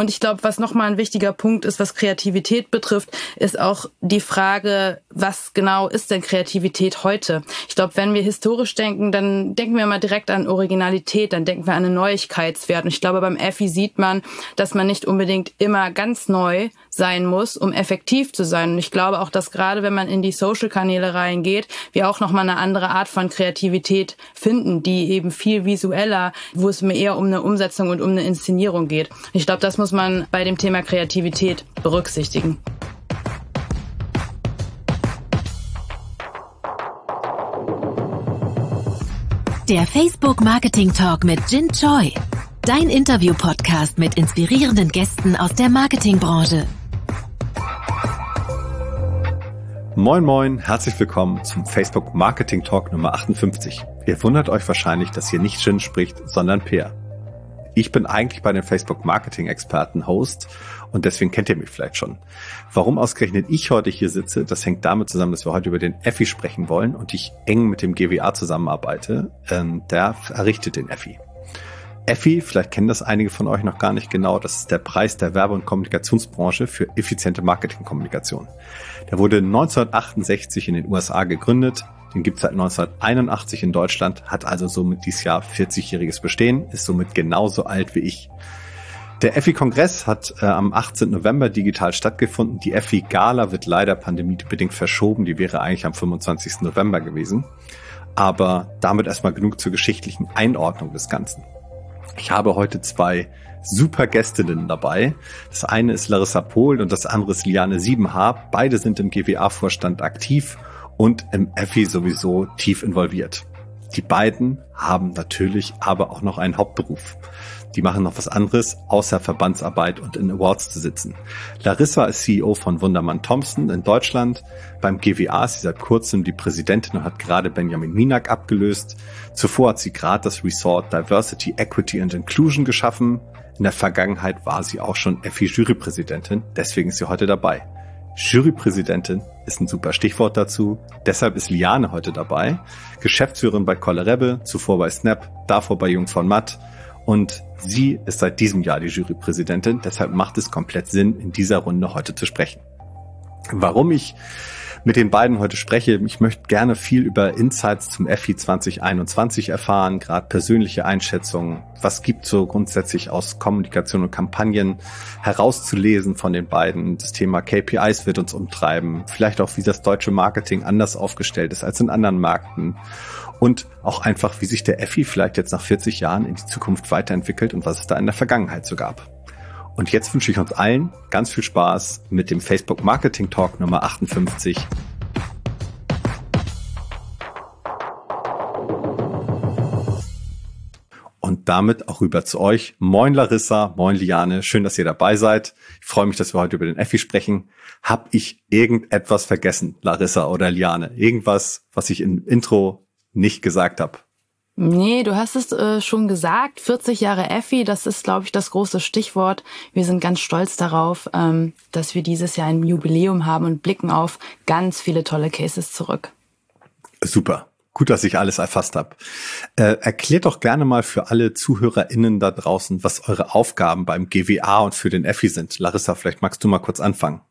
Und ich glaube, was nochmal ein wichtiger Punkt ist, was Kreativität betrifft, ist auch die Frage, was genau ist denn Kreativität heute? Ich glaube, wenn wir historisch denken, dann denken wir immer direkt an Originalität, dann denken wir an einen Neuigkeitswert. Und ich glaube, beim Effi sieht man, dass man nicht unbedingt immer ganz neu sein muss, um effektiv zu sein. Und ich glaube auch, dass gerade wenn man in die Social-Kanäle reingeht, wir auch nochmal eine andere Art von Kreativität finden, die eben viel visueller, wo es mir eher um eine Umsetzung und um eine Inszenierung geht. Ich glaube, das muss man bei dem Thema Kreativität berücksichtigen. Der Facebook Marketing Talk mit Jin Choi. Dein Interview-Podcast mit inspirierenden Gästen aus der Marketingbranche. Moin moin, herzlich willkommen zum Facebook Marketing Talk Nummer 58. Ihr wundert euch wahrscheinlich, dass hier nicht Jin spricht, sondern Peer. Ich bin eigentlich bei den Facebook Marketing Experten Host und deswegen kennt ihr mich vielleicht schon. Warum ausgerechnet ich heute hier sitze, das hängt damit zusammen, dass wir heute über den Effi sprechen wollen und ich eng mit dem GWA zusammenarbeite. Der errichtet den Effi. Effi, vielleicht kennen das einige von euch noch gar nicht genau, das ist der Preis der Werbe- und Kommunikationsbranche für effiziente Marketingkommunikation. Der wurde 1968 in den USA gegründet, den gibt es seit 1981 in Deutschland, hat also somit dieses Jahr 40-jähriges Bestehen, ist somit genauso alt wie ich. Der Effi-Kongress hat am 18. November digital stattgefunden. Die Effi-Gala wird leider pandemiebedingt verschoben, die wäre eigentlich am 25. November gewesen. Aber damit erstmal genug zur geschichtlichen Einordnung des Ganzen. Ich habe heute zwei super Gästinnen dabei. Das eine ist Larissa Pohl und das andere ist Liane Siebenhaar. Beide sind im GWA-Vorstand aktiv und im Effi sowieso tief involviert. Die beiden haben natürlich aber auch noch einen Hauptberuf. Die machen noch was anderes, außer Verbandsarbeit und in Awards zu sitzen. Larissa ist CEO von Wundermann Thompson in Deutschland. Beim GWA ist sie seit kurzem die Präsidentin und hat gerade Benjamin Minak abgelöst. Zuvor hat sie gerade das Resort Diversity, Equity and Inclusion geschaffen. In der Vergangenheit war sie auch schon Effi-Jurypräsidentin, deswegen ist sie heute dabei. Jurypräsidentin ist ein super Stichwort dazu. Deshalb ist Liane heute dabei. Geschäftsführerin bei Kolle Rebbe, zuvor bei Snap, davor bei Jung von Matt. Und sie ist seit diesem Jahr die Jurypräsidentin. Deshalb macht es komplett Sinn, in dieser Runde heute zu sprechen. Warum ich mit den beiden heute spreche, ich möchte gerne viel über Insights zum Effi 2021 erfahren, gerade persönliche Einschätzungen. Was gibt so grundsätzlich aus Kommunikation und Kampagnen herauszulesen von den beiden? Das Thema KPIs wird uns umtreiben. Vielleicht auch, wie das deutsche Marketing anders aufgestellt ist als in anderen Märkten. Und auch einfach, wie sich der Effi vielleicht jetzt nach 40 Jahren in die Zukunft weiterentwickelt und was es da in der Vergangenheit so gab. Und jetzt wünsche ich uns allen ganz viel Spaß mit dem Facebook Marketing Talk Nummer 58. Und damit auch rüber zu euch. Moin Larissa, moin Liane, schön, dass ihr dabei seid. Ich freue mich, dass wir heute über den Effi sprechen. Hab ich irgendetwas vergessen, Larissa oder Liane? Irgendwas, was ich im Intro nicht gesagt habe? Nee, du hast es schon gesagt, 40 Jahre Effi, das ist, glaube ich, das große Stichwort. Wir sind ganz stolz darauf, dass wir dieses Jahr ein Jubiläum haben und blicken auf ganz viele tolle Cases zurück. Super, gut, dass ich alles erfasst habe. Erklärt doch gerne mal für alle ZuhörerInnen da draußen, was eure Aufgaben beim GWA und für den Effi sind. Larissa, vielleicht magst du mal kurz anfangen.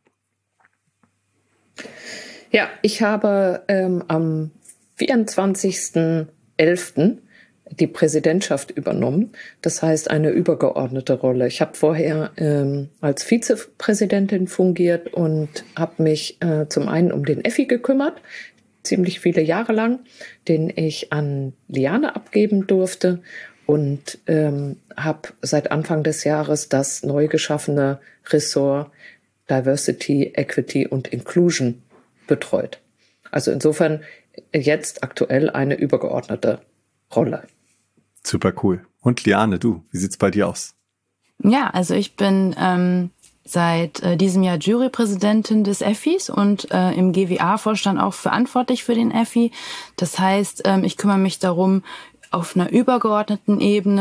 Ja, ich habe am 24.11. die Präsidentschaft übernommen, das heißt eine übergeordnete Rolle. Ich habe vorher als Vizepräsidentin fungiert und habe mich zum einen um den Effi gekümmert, ziemlich viele Jahre lang, den ich an Liane abgeben durfte und habe seit Anfang des Jahres das neu geschaffene Ressort Diversity, Equity und Inclusion betreut. Also insofern jetzt aktuell eine übergeordnete Rolle. Super cool. Und Liane, du, wie sieht's bei dir aus? Ja, also ich bin seit diesem Jahr Jurypräsidentin des Effis und im GWA-Vorstand auch verantwortlich für den Effi. Das heißt, ich kümmere mich darum, auf einer übergeordneten Ebene,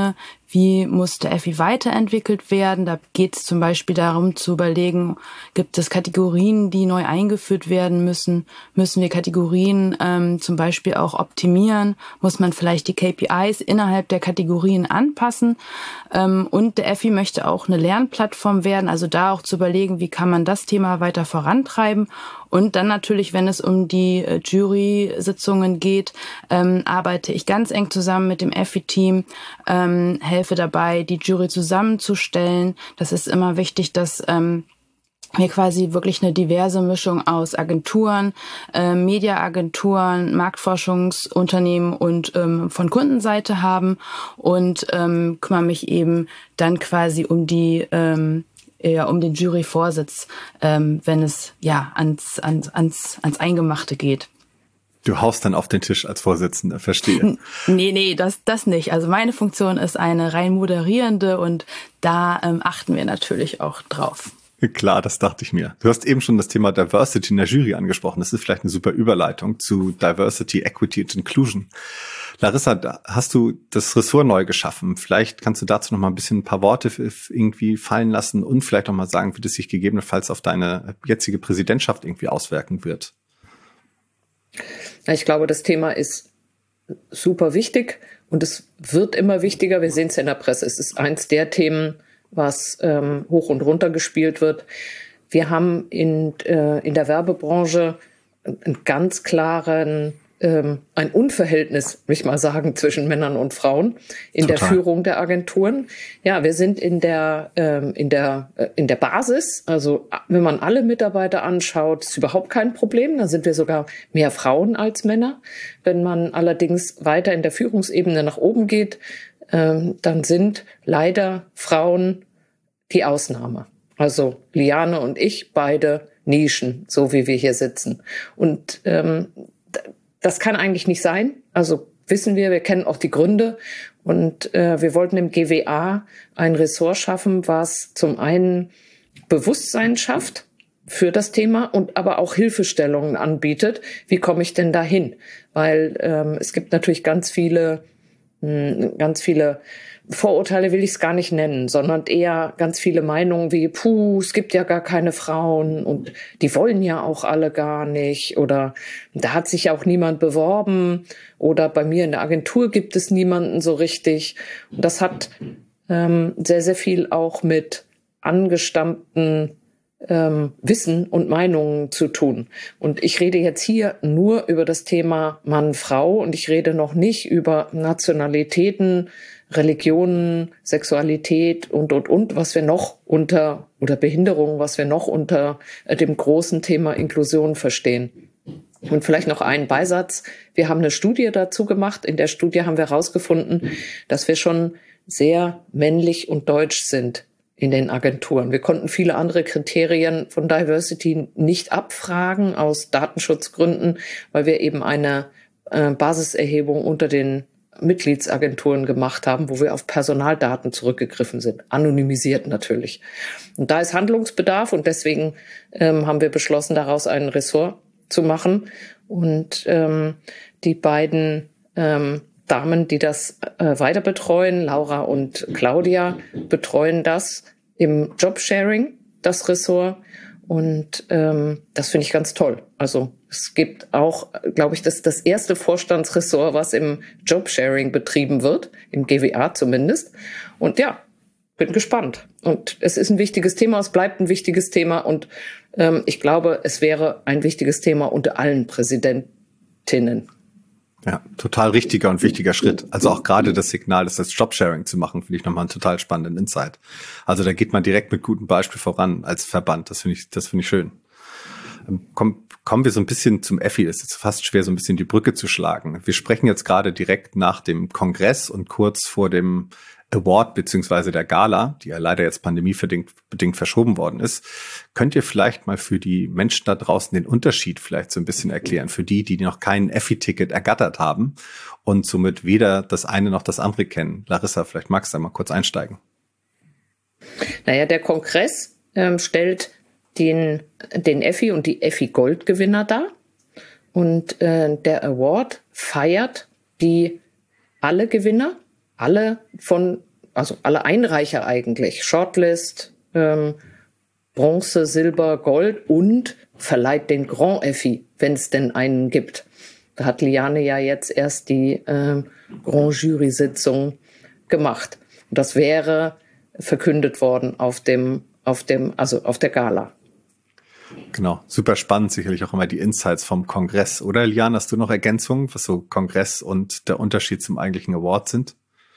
wie muss der Effi weiterentwickelt werden. Da geht es zum Beispiel darum zu überlegen, gibt es Kategorien, die neu eingeführt werden müssen? Müssen wir Kategorien zum Beispiel auch optimieren? Muss man vielleicht die KPIs innerhalb der Kategorien anpassen? Und der Effi möchte auch eine Lernplattform werden, also da auch zu überlegen, wie kann man das Thema weiter vorantreiben. Und dann natürlich, wenn es um die Jury-Sitzungen geht, arbeite ich ganz eng zusammen mit dem Effi-Team, helfe dabei, die Jury zusammenzustellen. Das ist immer wichtig, dass wir quasi wirklich eine diverse Mischung aus Agenturen, Mediaagenturen, Marktforschungsunternehmen und von Kundenseite haben und kümmere mich eben dann quasi um den Juryvorsitz, wenn es ans Eingemachte geht. Du haust dann auf den Tisch als Vorsitzender, verstehe. Nee, das nicht. Also meine Funktion ist eine rein moderierende und da achten wir natürlich auch drauf. Klar, das dachte ich mir. Du hast eben schon das Thema Diversity in der Jury angesprochen. Das ist vielleicht eine super Überleitung zu Diversity, Equity und Inclusion. Larissa, hast du das Ressort neu geschaffen? Vielleicht kannst du dazu noch mal ein paar Worte irgendwie fallen lassen und vielleicht auch mal sagen, wie das sich gegebenenfalls auf deine jetzige Präsidentschaft irgendwie auswirken wird. Ja, ich glaube, das Thema ist super wichtig und es wird immer wichtiger. Wir sehen es ja in der Presse. Es ist eins der Themen, was hoch und runter gespielt wird. Wir haben in der Werbebranche einen ganz klaren ein Unverhältnis, will ich mal sagen, zwischen Männern und Frauen in Total. Der Führung der Agenturen. Ja, wir sind in der Basis, also wenn man alle Mitarbeiter anschaut, ist überhaupt kein Problem. Da sind wir sogar mehr Frauen als Männer. Wenn man allerdings weiter in der Führungsebene nach oben geht, dann sind leider Frauen die Ausnahme. Also Liane und ich, beide Nischen, so wie wir hier sitzen. Und das kann eigentlich nicht sein. Also wissen wir kennen auch die Gründe. Und wir wollten im GWA ein Ressort schaffen, was zum einen Bewusstsein schafft für das Thema und aber auch Hilfestellungen anbietet. Wie komme ich denn dahin? Weil es gibt natürlich ganz viele Vorurteile will ich es gar nicht nennen, sondern eher ganz viele Meinungen wie, es gibt ja gar keine Frauen und die wollen ja auch alle gar nicht oder da hat sich ja auch niemand beworben oder bei mir in der Agentur gibt es niemanden so richtig. Und das hat sehr, sehr viel auch mit angestammten Wissen und Meinungen zu tun. Und ich rede jetzt hier nur über das Thema Mann-Frau und ich rede noch nicht über Nationalitäten, Religionen, Sexualität und, was wir noch oder Behinderung, was wir noch unter dem großen Thema Inklusion verstehen. Und vielleicht noch einen Beisatz. Wir haben eine Studie dazu gemacht. In der Studie haben wir herausgefunden, dass wir schon sehr männlich und deutsch sind in den Agenturen. Wir konnten viele andere Kriterien von Diversity nicht abfragen aus Datenschutzgründen, weil wir eben eine Basiserhebung unter den Mitgliedsagenturen gemacht haben, wo wir auf Personaldaten zurückgegriffen sind, anonymisiert natürlich. Und da ist Handlungsbedarf und deswegen haben wir beschlossen, daraus ein Ressort zu machen. Und die beiden Damen, die das weiter betreuen, Laura und Claudia, betreuen das im Jobsharing, das Ressort. Und das finde ich ganz toll. Also es gibt auch, glaube ich, das ist das erste Vorstandsressort, was im Jobsharing betrieben wird, im GWA zumindest. Und ja, bin gespannt. Und es ist ein wichtiges Thema, es bleibt ein wichtiges Thema. Und ich glaube, es wäre ein wichtiges Thema unter allen Präsidentinnen. Ja, total richtiger und wichtiger Schritt. Also auch gerade das Signal, das als Jobsharing zu machen, finde ich nochmal einen total spannenden Insight. Also da geht man direkt mit gutem Beispiel voran als Verband. Das finde ich schön. Kommen wir so ein bisschen zum Effi. Es ist fast schwer, so ein bisschen die Brücke zu schlagen. Wir sprechen jetzt gerade direkt nach dem Kongress und kurz vor dem Award beziehungsweise der Gala, die ja leider jetzt pandemiebedingt verschoben worden ist. Könnt ihr vielleicht mal für die Menschen da draußen den Unterschied vielleicht so ein bisschen erklären, für die noch kein Effi-Ticket ergattert haben und somit weder das eine noch das andere kennen? Larissa, vielleicht magst du da mal kurz einsteigen. Naja, der Kongress stellt den Effi und die Effi-Gold-Gewinner dar und der Award feiert alle Gewinner, alle von also alle Einreicher eigentlich, Shortlist, Bronze, Silber, Gold und verleiht den Grand Effi, wenn es denn einen gibt. Da hat Liane ja jetzt erst die Grand Jury-Sitzung gemacht. Und das wäre verkündet worden auf der Gala. Genau, super spannend, sicherlich auch immer die Insights vom Kongress. Oder Liane, hast du noch Ergänzungen, was so Kongress und der Unterschied zum eigentlichen Award sind?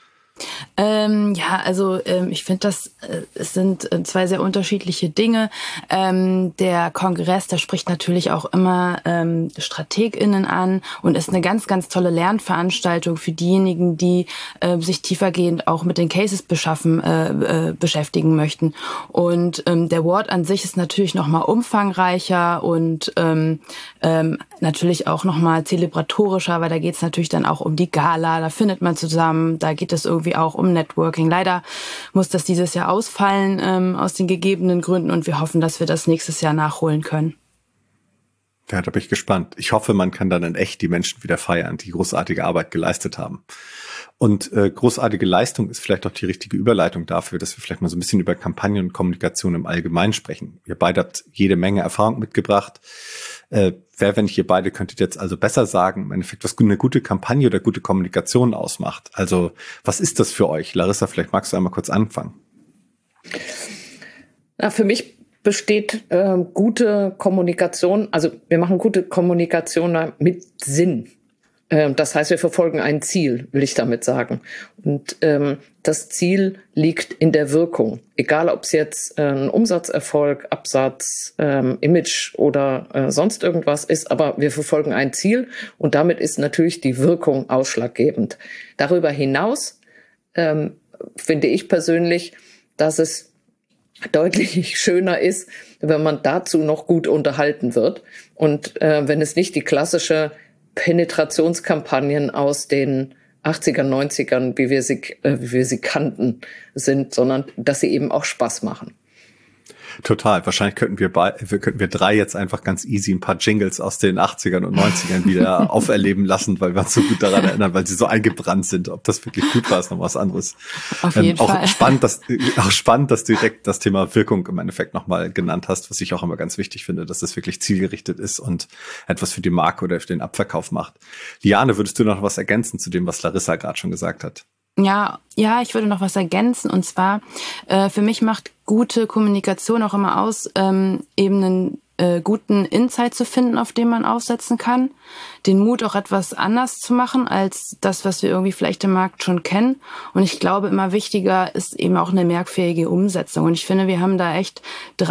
Ich finde, es sind zwei sehr unterschiedliche Dinge. Der Kongress, der spricht natürlich auch immer StrategInnen an und ist eine ganz, ganz tolle Lernveranstaltung für diejenigen, die sich tiefergehend auch mit den Cases beschäftigen möchten. Und der Award an sich ist natürlich nochmal umfangreicher und natürlich auch nochmal zelebratorischer, weil da geht es natürlich dann auch um die Gala, da findet man zusammen, da geht es irgendwie auch um Networking. Leider muss das dieses Jahr ausfallen aus den gegebenen Gründen und wir hoffen, dass wir das nächstes Jahr nachholen können. Ja, da bin ich gespannt. Ich hoffe, man kann dann in echt die Menschen wieder feiern, die großartige Arbeit geleistet haben. Und großartige Leistung ist vielleicht auch die richtige Überleitung dafür, dass wir vielleicht mal so ein bisschen über Kampagnen und Kommunikation im Allgemeinen sprechen. Ihr beide habt jede Menge Erfahrung mitgebracht. Wenn nicht ihr beide, könntet jetzt also besser sagen, im Endeffekt, was eine gute Kampagne oder gute Kommunikation ausmacht. Also was ist das für euch? Larissa, vielleicht magst du einmal kurz anfangen. Ja, für mich besteht gute Kommunikation, also wir machen gute Kommunikation mit Sinn. Das heißt, wir verfolgen ein Ziel, will ich damit sagen. Und das Ziel liegt in der Wirkung. Egal, ob es jetzt ein Umsatzerfolg, Absatz, Image oder sonst irgendwas ist, aber wir verfolgen ein Ziel und damit ist natürlich die Wirkung ausschlaggebend. Darüber hinaus finde ich persönlich, dass es deutlich schöner ist, wenn man dazu noch gut unterhalten wird und wenn es nicht die klassische Penetrationskampagnen aus den 80er, 90ern, wie wir sie kannten, sind, sondern dass sie eben auch Spaß machen. Total. Wahrscheinlich könnten wir drei jetzt einfach ganz easy ein paar Jingles aus den 80ern und 90ern wieder auferleben lassen, weil wir uns so gut daran erinnern, weil sie so eingebrannt sind. Ob das wirklich gut war, ist noch was anderes. Auf jeden Fall. Spannend, dass du direkt das Thema Wirkung im Endeffekt nochmal genannt hast, was ich auch immer ganz wichtig finde, dass das wirklich zielgerichtet ist und etwas für die Marke oder für den Abverkauf macht. Liane, würdest du noch was ergänzen zu dem, was Larissa gerade schon gesagt hat? Ja, ich würde noch was ergänzen und zwar für mich macht gute Kommunikation auch immer aus, eben einen guten Insight zu finden, auf den man aufsetzen kann, den Mut auch etwas anders zu machen als das, was wir irgendwie vielleicht im Markt schon kennen. Und ich glaube, immer wichtiger ist eben auch eine merkfähige Umsetzung. Und ich finde, wir haben da echt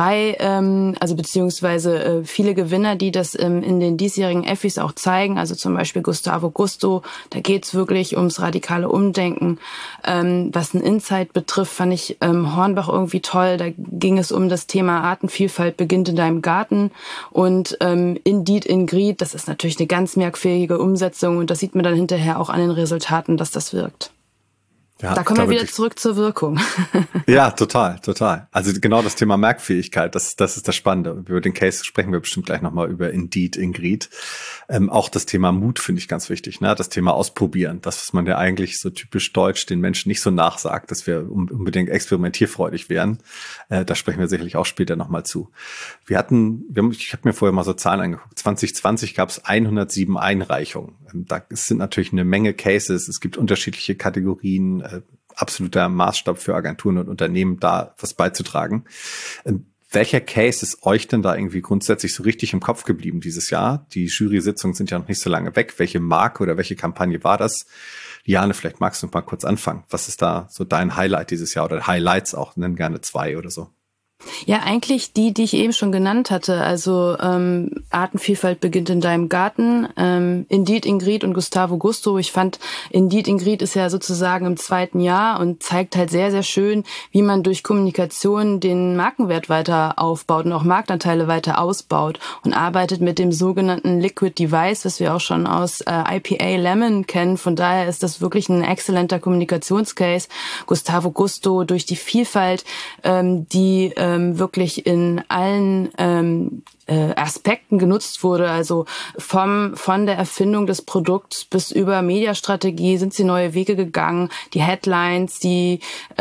beziehungsweise viele Gewinner, die das in den diesjährigen Effis auch zeigen. Also zum Beispiel Gustavo Gusto, da geht's wirklich ums radikale Umdenken. Was ein Insight betrifft, fand ich Hornbach irgendwie toll. Da ging es um das Thema Artenvielfalt beginnt in deinem Garten. Und Indeed, Ingrid, das ist natürlich eine ganz merkfähige Umsetzung und das sieht man dann hinterher auch an den Resultaten, dass das wirkt. Ja, da kommen wir wieder zurück zur Wirkung. Ja, total. Also genau das Thema Merkfähigkeit, das ist das Spannende. Über den Case sprechen wir bestimmt gleich nochmal über Indeed, Ingrid. Auch das Thema Mut finde ich ganz wichtig, ne? Das Thema Ausprobieren, das, was man ja eigentlich so typisch deutsch den Menschen nicht so nachsagt, dass wir unbedingt experimentierfreudig wären. Da sprechen wir sicherlich auch später nochmal zu. Ich habe mir vorher mal so Zahlen angeguckt. 2020 gab es 107 Einreichungen. Da sind natürlich eine Menge Cases. Es gibt unterschiedliche Kategorien, absoluter Maßstab für Agenturen und Unternehmen, da was beizutragen. Welcher Case ist euch denn da irgendwie grundsätzlich so richtig im Kopf geblieben dieses Jahr? Die Jury-Sitzungen sind ja noch nicht so lange weg. Welche Marke oder welche Kampagne war das? Liane, vielleicht magst du mal kurz anfangen. Was ist da so dein Highlight dieses Jahr oder Highlights auch? Nenn gerne 2 oder so. Ja, eigentlich die ich eben schon genannt hatte. Also Artenvielfalt beginnt in deinem Garten. Indeed, Ingrid und Gustavo Gusto. Ich fand, Indeed, Ingrid ist ja sozusagen im 2. Jahr und zeigt halt sehr, sehr schön, wie man durch Kommunikation den Markenwert weiter aufbaut und auch Marktanteile weiter ausbaut und arbeitet mit dem sogenannten Liquid Device, was wir auch schon aus IPA Lemon kennen. Von daher ist das wirklich ein exzellenter Kommunikationscase. Gustavo Gusto durch die Vielfalt, die wirklich in allen Aspekten genutzt wurde. Also von der Erfindung des Produkts bis über Mediastrategie sind sie neue Wege gegangen. Die Headlines, die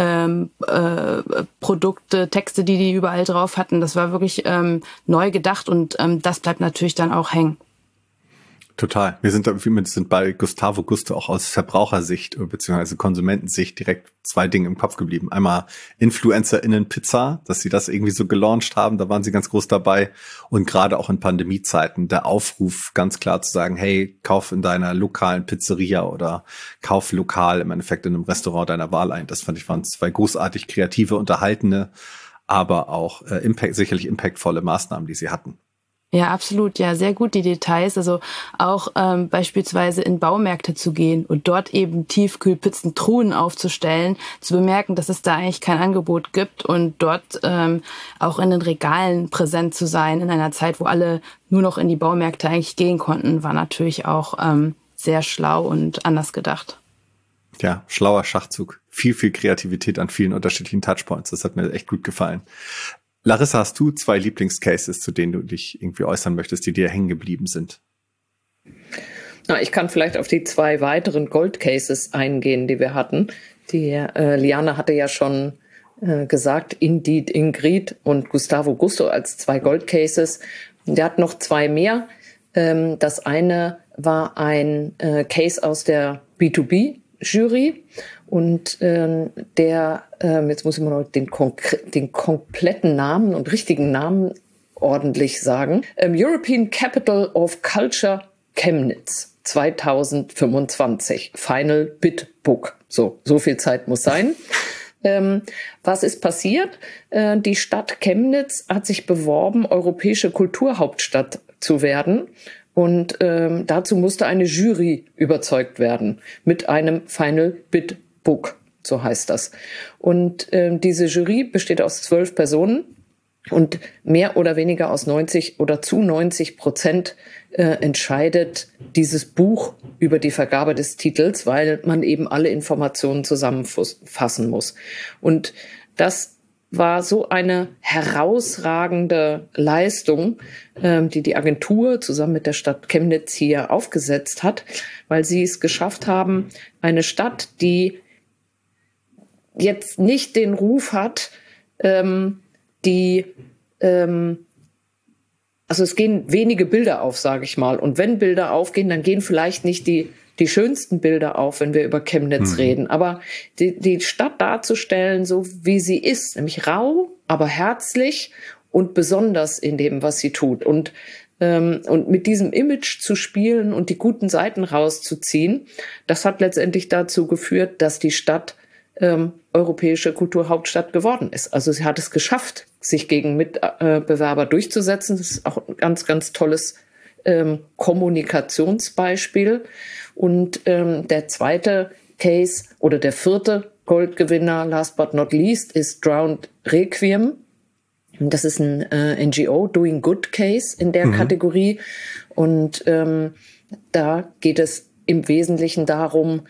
Produkte, Texte, die überall drauf hatten, das war wirklich neu gedacht und das bleibt natürlich dann auch hängen. Total. Wir sind bei Gustavo Gusto auch aus Verbrauchersicht bzw. Konsumentensicht direkt zwei Dinge im Kopf geblieben. Einmal InfluencerInnen-Pizza, dass sie das irgendwie so gelauncht haben, da waren sie ganz groß dabei. Und gerade auch in Pandemiezeiten der Aufruf, ganz klar zu sagen, hey, kauf in deiner lokalen Pizzeria oder kauf lokal im Endeffekt in einem Restaurant deiner Wahl ein. Das fand ich waren zwei großartig kreative, unterhaltene, aber auch sicherlich impactvolle Maßnahmen, die sie hatten. Ja, absolut. Ja, sehr gut die Details. Also auch beispielsweise in Baumärkte zu gehen und dort eben Tiefkühlpizzentruhen aufzustellen, zu bemerken, dass es da eigentlich kein Angebot gibt und dort auch in den Regalen präsent zu sein in einer Zeit, wo alle nur noch in die Baumärkte eigentlich gehen konnten, war natürlich auch sehr schlau und anders gedacht. Ja, schlauer Schachzug. Viel Kreativität an vielen unterschiedlichen Touchpoints. Das hat mir echt gut gefallen. Larissa, hast du zwei Lieblingscases, zu denen du dich irgendwie äußern möchtest, die dir hängen geblieben sind? Na, ich kann vielleicht auf die zwei weiteren Gold-Cases eingehen, die wir hatten. Die Liane hatte ja schon gesagt, Indeed Ingrid und Gustavo Gusto als zwei Gold-Cases. Der hat noch zwei mehr. Das eine war ein Case aus der B2B-Jury. Und jetzt muss ich mal noch den kompletten Namen und richtigen Namen ordentlich sagen. European Capital of Culture Chemnitz 2025. Final Bid Book. So viel Zeit muss sein. Was ist passiert? Die Stadt Chemnitz hat sich beworben, europäische Kulturhauptstadt zu werden. Und dazu musste eine Jury überzeugt werden mit einem Final Bid Book, so heißt das. Und diese Jury besteht aus 12 Personen und mehr oder weniger aus 90 oder zu 90% entscheidet dieses Buch über die Vergabe des Titels, weil man eben alle Informationen zusammenfassen muss. Und das war so eine herausragende Leistung, die Agentur zusammen mit der Stadt Chemnitz hier aufgesetzt hat, weil sie es geschafft haben, eine Stadt, die jetzt nicht den Ruf hat, also es gehen wenige Bilder auf, sage ich mal. Und wenn Bilder aufgehen, dann gehen vielleicht nicht die schönsten Bilder auf, wenn wir über Chemnitz reden. Aber die Stadt darzustellen, so wie sie ist, nämlich rau, aber herzlich und besonders in dem, was sie tut. Und mit diesem Image zu spielen und die guten Seiten rauszuziehen, das hat letztendlich dazu geführt, dass die Stadt europäische Kulturhauptstadt geworden ist. Also sie hat es geschafft, sich gegen Mitbewerber durchzusetzen. Das ist auch ein ganz, ganz tolles Kommunikationsbeispiel. Und der zweite Case oder der vierte Goldgewinner, last but not least, ist Drowned Requiem. Das ist ein NGO Doing Good Case in der Kategorie. Und da geht es im Wesentlichen darum,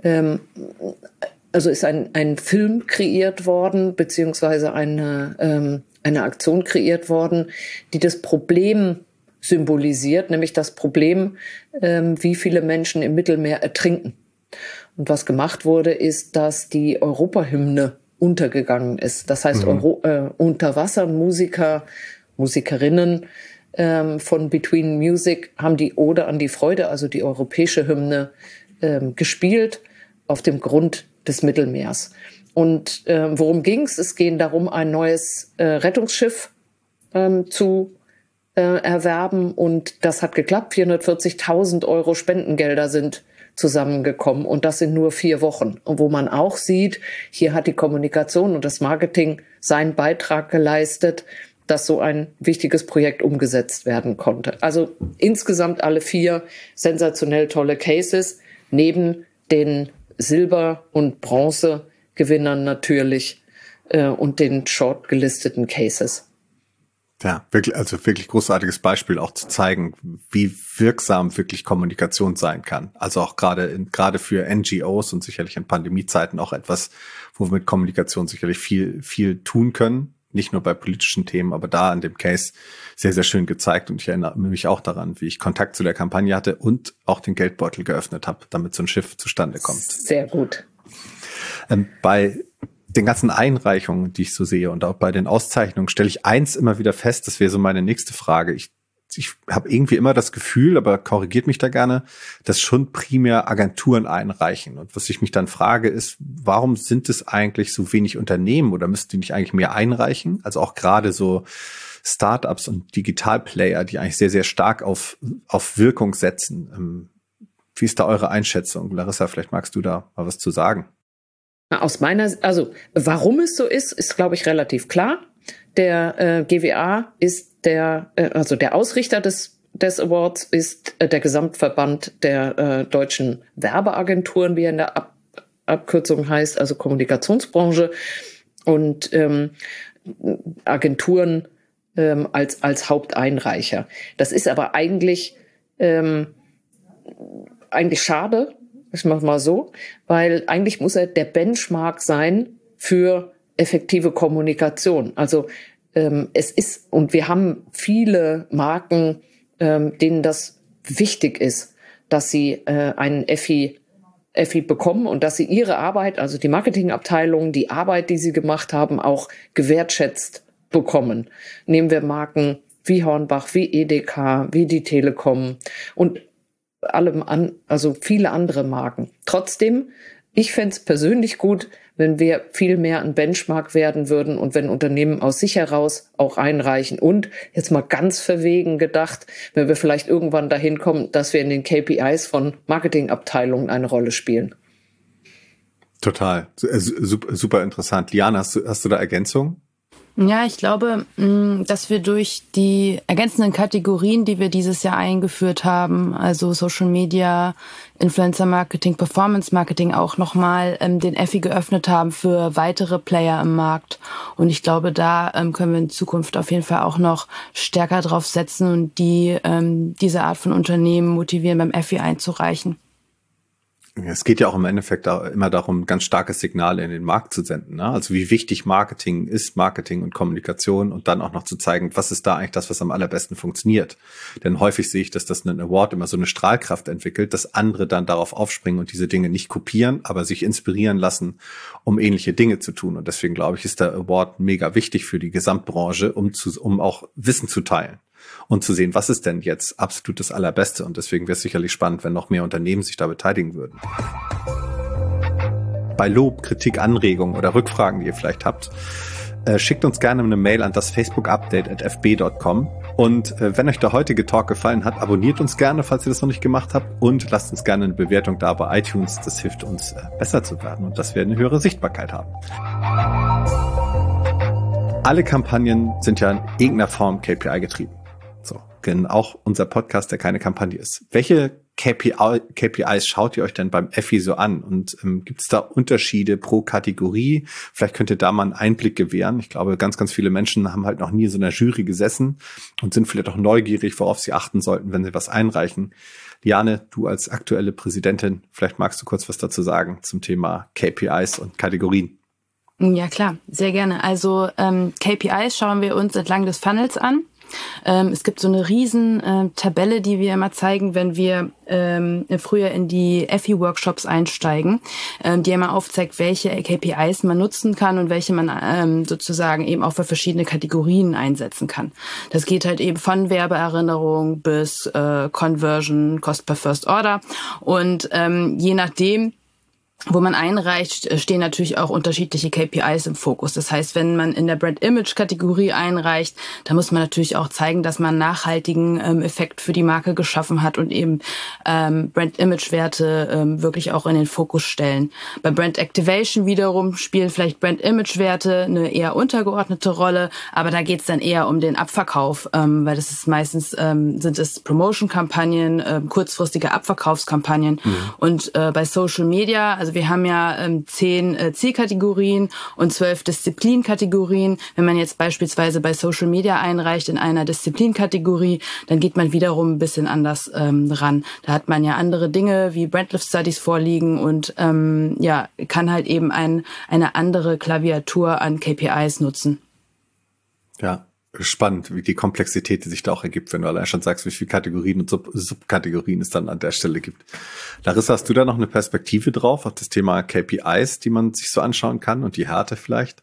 also ist ein Film kreiert worden, beziehungsweise eine Aktion kreiert worden, die das Problem symbolisiert, nämlich das Problem, wie viele Menschen im Mittelmeer ertrinken. Und was gemacht wurde, ist, dass die Europahymne untergegangen ist. Das heißt, Unterwassermusiker, Musikerinnen von Between Music haben die Ode an die Freude, also die europäische Hymne, gespielt auf dem Grund des Mittelmeers. Und worum ging's? Es ging darum, ein neues Rettungsschiff zu erwerben, und das hat geklappt. 440.000 Euro Spendengelder sind zusammengekommen, und das in nur 4 Wochen. Und wo man auch sieht, hier hat die Kommunikation und das Marketing seinen Beitrag geleistet, dass so ein wichtiges Projekt umgesetzt werden konnte. Also insgesamt alle 4 sensationell tolle Cases, neben den Silber- und Bronzegewinnern natürlich und den shortgelisteten Cases. Ja, wirklich großartiges Beispiel, auch zu zeigen, wie wirksam wirklich Kommunikation sein kann. Also auch gerade für NGOs und sicherlich in Pandemiezeiten auch etwas, wo wir mit Kommunikation sicherlich viel tun können. nicht nur bei politischen Themen, aber da an dem Case sehr, sehr schön gezeigt. Und ich erinnere mich auch daran, wie ich Kontakt zu der Kampagne hatte und auch den Geldbeutel geöffnet habe, damit so ein Schiff zustande kommt. Sehr gut. Bei den ganzen Einreichungen, die ich so sehe und auch bei den Auszeichnungen, stelle ich eins immer wieder fest, das wäre so meine nächste Frage. Ich habe irgendwie immer das Gefühl, aber korrigiert mich da gerne, dass schon primär Agenturen einreichen. Und was ich mich dann frage, ist, warum sind es eigentlich so wenig Unternehmen oder müssten die nicht eigentlich mehr einreichen? Also auch gerade so Startups und Digitalplayer, die eigentlich sehr, sehr stark auf Wirkung setzen. Wie ist da eure Einschätzung? Larissa, vielleicht magst du da mal was zu sagen. Also warum es so ist, glaube ich, relativ klar. Der GWA ist der Ausrichter des Awards ist der Gesamtverband der deutschen Werbeagenturen, wie er in der Abkürzung heißt, also Kommunikationsbranche, und Agenturen als Haupteinreicher. Das ist aber eigentlich schade, ich mach mal so, weil eigentlich muss er der Benchmark sein für effektive Kommunikation. Also und wir haben viele Marken, denen das wichtig ist, dass sie einen Effi bekommen und dass sie ihre Arbeit, also die Marketingabteilung, die Arbeit, die sie gemacht haben, auch gewertschätzt bekommen. Nehmen wir Marken wie Hornbach, wie Edeka, wie die Telekom und also viele andere Marken. Trotzdem, ich fände es persönlich gut, wenn wir viel mehr ein Benchmark werden würden und wenn Unternehmen aus sich heraus auch einreichen. Und jetzt mal ganz verwegen gedacht, wenn wir vielleicht irgendwann dahin kommen, dass wir in den KPIs von Marketingabteilungen eine Rolle spielen. Total. Super interessant. Liane, hast du da Ergänzungen? Ja, ich glaube, dass wir durch die ergänzenden Kategorien, die wir dieses Jahr eingeführt haben, also Social Media, Influencer Marketing, Performance Marketing, auch nochmal den Effi geöffnet haben für weitere Player im Markt. Und ich glaube, da können wir in Zukunft auf jeden Fall auch noch stärker drauf setzen und diese Art von Unternehmen motivieren, beim Effi einzureichen. Es geht ja auch im Endeffekt immer darum, ganz starke Signale in den Markt zu senden, ne? Also wie wichtig Marketing ist, Marketing und Kommunikation, und dann auch noch zu zeigen, was ist da eigentlich das, was am allerbesten funktioniert. Denn häufig sehe ich, dass das ein Award immer so eine Strahlkraft entwickelt, dass andere dann darauf aufspringen und diese Dinge nicht kopieren, aber sich inspirieren lassen, um ähnliche Dinge zu tun. Und deswegen glaube ich, ist der Award mega wichtig für die Gesamtbranche, um auch Wissen zu teilen und zu sehen, was ist denn jetzt absolut das Allerbeste. Und deswegen wäre es sicherlich spannend, wenn noch mehr Unternehmen sich da beteiligen würden. Bei Lob, Kritik, Anregungen oder Rückfragen, die ihr vielleicht habt, schickt uns gerne eine Mail an das Facebook-Update@fb.com. Und wenn euch der heutige Talk gefallen hat, abonniert uns gerne, falls ihr das noch nicht gemacht habt, und lasst uns gerne eine Bewertung da bei iTunes. Das hilft uns, besser zu werden und dass wir eine höhere Sichtbarkeit haben. Alle Kampagnen sind ja in irgendeiner Form KPI getrieben. So, auch unser Podcast, der keine Kampagne ist. Welche KPIs schaut ihr euch denn beim Effi so an? Und gibt es da Unterschiede pro Kategorie? Vielleicht könnt ihr da mal einen Einblick gewähren. Ich glaube, ganz, ganz viele Menschen haben halt noch nie in so einer Jury gesessen und sind vielleicht auch neugierig, worauf sie achten sollten, wenn sie was einreichen. Liane, du als aktuelle Präsidentin, vielleicht magst du kurz was dazu sagen zum Thema KPIs und Kategorien. Ja, klar, sehr gerne. Also KPIs schauen wir uns entlang des Funnels an. Es gibt so eine riesen Tabelle, die wir immer zeigen, wenn wir früher in die Effi-Workshops einsteigen, die immer aufzeigt, welche KPIs man nutzen kann und welche man sozusagen eben auch für verschiedene Kategorien einsetzen kann. Das geht halt eben von Werbeerinnerung bis Conversion, Cost per First Order, und je nachdem, wo man einreicht, stehen natürlich auch unterschiedliche KPIs im Fokus. Das heißt, wenn man in der Brand-Image-Kategorie einreicht, dann muss man natürlich auch zeigen, dass man einen nachhaltigen Effekt für die Marke geschaffen hat und eben Brand-Image-Werte wirklich auch in den Fokus stellen. Bei Brand-Activation wiederum spielen vielleicht Brand-Image-Werte eine eher untergeordnete Rolle, aber da geht es dann eher um den Abverkauf, weil das ist meistens sind es Promotion-Kampagnen, kurzfristige Abverkaufskampagnen. Und bei Social Media, also wir haben ja 10 Zielkategorien und 12 Disziplinkategorien. Wenn man jetzt beispielsweise bei Social Media einreicht in einer Disziplinkategorie, dann geht man wiederum ein bisschen anders ran. Da hat man ja andere Dinge wie Brand-Lift Studies vorliegen und kann halt eben eine andere Klaviatur an KPIs nutzen. Ja, spannend, wie die Komplexität, die sich da auch ergibt, wenn du allein schon sagst, wie viele Kategorien und Subkategorien es dann an der Stelle gibt. Larissa, hast du da noch eine Perspektive drauf auf das Thema KPIs, die man sich so anschauen kann und die Härte vielleicht?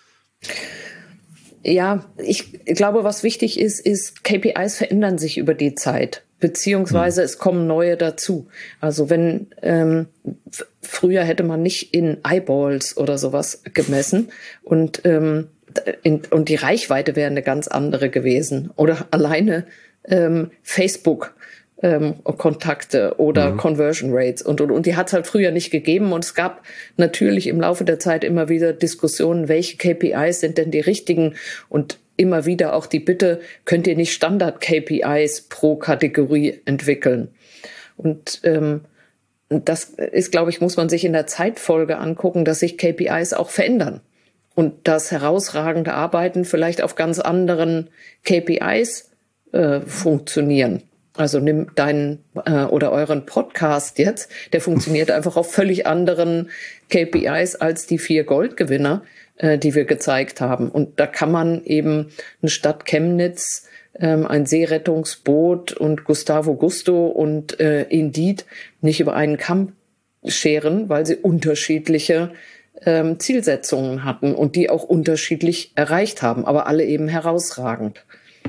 Ja, ich glaube, was wichtig ist, KPIs verändern sich über die Zeit, beziehungsweise es kommen neue dazu. Also wenn früher hätte man nicht in Eyeballs oder sowas gemessen und die Reichweite wäre eine ganz andere gewesen. Oder alleine Facebook Kontakte oder Conversion Rates und. Die hat es halt früher nicht gegeben. Und es gab natürlich im Laufe der Zeit immer wieder Diskussionen, welche KPIs sind denn die richtigen? Und immer wieder auch die Bitte, könnt ihr nicht Standard-KPIs pro Kategorie entwickeln? Und das ist, glaube ich, muss man sich in der Zeitfolge angucken, dass sich KPIs auch verändern. Und das herausragende Arbeiten vielleicht auf ganz anderen KPIs funktionieren. Also nimm deinen oder euren Podcast jetzt, der funktioniert einfach auf völlig anderen KPIs als die 4 Goldgewinner, die wir gezeigt haben. Und da kann man eben eine Stadt Chemnitz, ein Seerettungsboot und Gustavo Gusto und Indeed nicht über einen Kamm scheren, weil sie unterschiedliche Zielsetzungen hatten und die auch unterschiedlich erreicht haben, aber alle eben herausragend.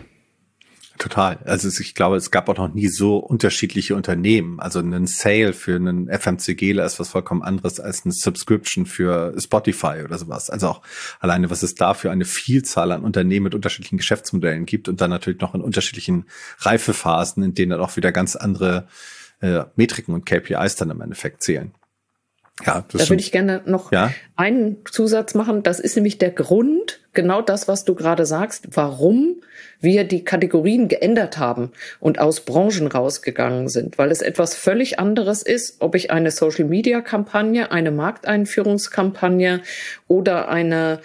Total. Also ich glaube, es gab auch noch nie so unterschiedliche Unternehmen. Also ein Sale für einen FMCGler ist was vollkommen anderes als eine Subscription für Spotify oder sowas. Also auch alleine, was es da für eine Vielzahl an Unternehmen mit unterschiedlichen Geschäftsmodellen gibt und dann natürlich noch in unterschiedlichen Reifephasen, in denen dann auch wieder ganz andere Metriken und KPIs dann im Endeffekt zählen. Ja, da würde ich gerne noch einen Zusatz machen. Das ist nämlich der Grund, genau das, was du gerade sagst, warum wir die Kategorien geändert haben und aus Branchen rausgegangen sind. Weil es etwas völlig anderes ist, ob ich eine Social-Media-Kampagne, eine Markteinführungskampagne oder eine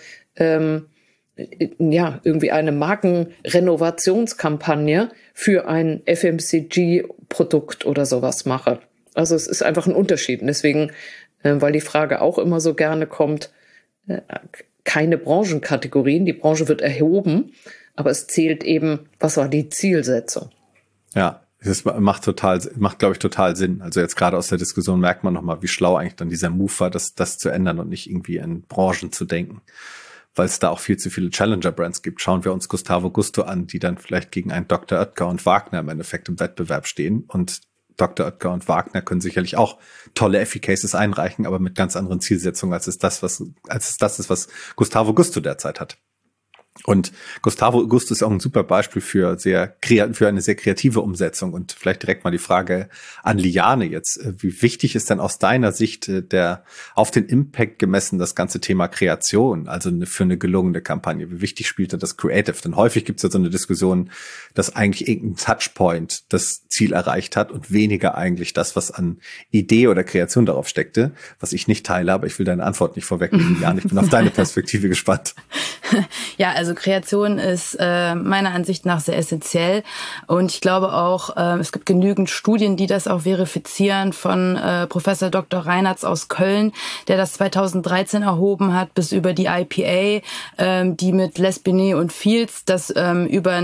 irgendwie eine Markenrenovationskampagne für ein FMCG-Produkt oder sowas mache. Also es ist einfach ein Unterschied. Und deswegen, weil die Frage auch immer so gerne kommt, keine Branchenkategorien, die Branche wird erhoben, aber es zählt eben, was war die Zielsetzung. Ja, das macht, glaube ich, total Sinn. Also jetzt gerade aus der Diskussion merkt man nochmal, wie schlau eigentlich dann dieser Move war, das zu ändern und nicht irgendwie in Branchen zu denken. Weil es da auch viel zu viele Challenger-Brands gibt. Schauen wir uns Gustavo Gusto an, die dann vielleicht gegen einen Dr. Oetker und Wagner im Endeffekt im Wettbewerb stehen. Und Dr. Oetker und Wagner können sicherlich auch tolle Effi-Cases einreichen, aber mit ganz anderen Zielsetzungen, als es das ist, was Gustavo Gusto derzeit hat. Und Gustavo Gusto ist auch ein super Beispiel für eine sehr kreative Umsetzung. Und vielleicht direkt mal die Frage an Liane jetzt. Wie wichtig ist denn aus deiner Sicht auf den Impact gemessen das ganze Thema Kreation, also für eine gelungene Kampagne? Wie wichtig spielt da das Creative? Denn häufig gibt es ja so eine Diskussion, dass eigentlich irgendein Touchpoint das Ziel erreicht hat und weniger eigentlich das, was an Idee oder Kreation darauf steckte, was ich nicht teile, aber ich will deine Antwort nicht vorwegnehmen, Liane. Ich bin auf deine Perspektive gespannt. Ja, also Kreation ist meiner Ansicht nach sehr essentiell und ich glaube auch, es gibt genügend Studien, die das auch verifizieren von Professor Dr. Reinertz aus Köln, der das 2013 erhoben hat, bis über die IPA, die mit Les Binet und Fields das über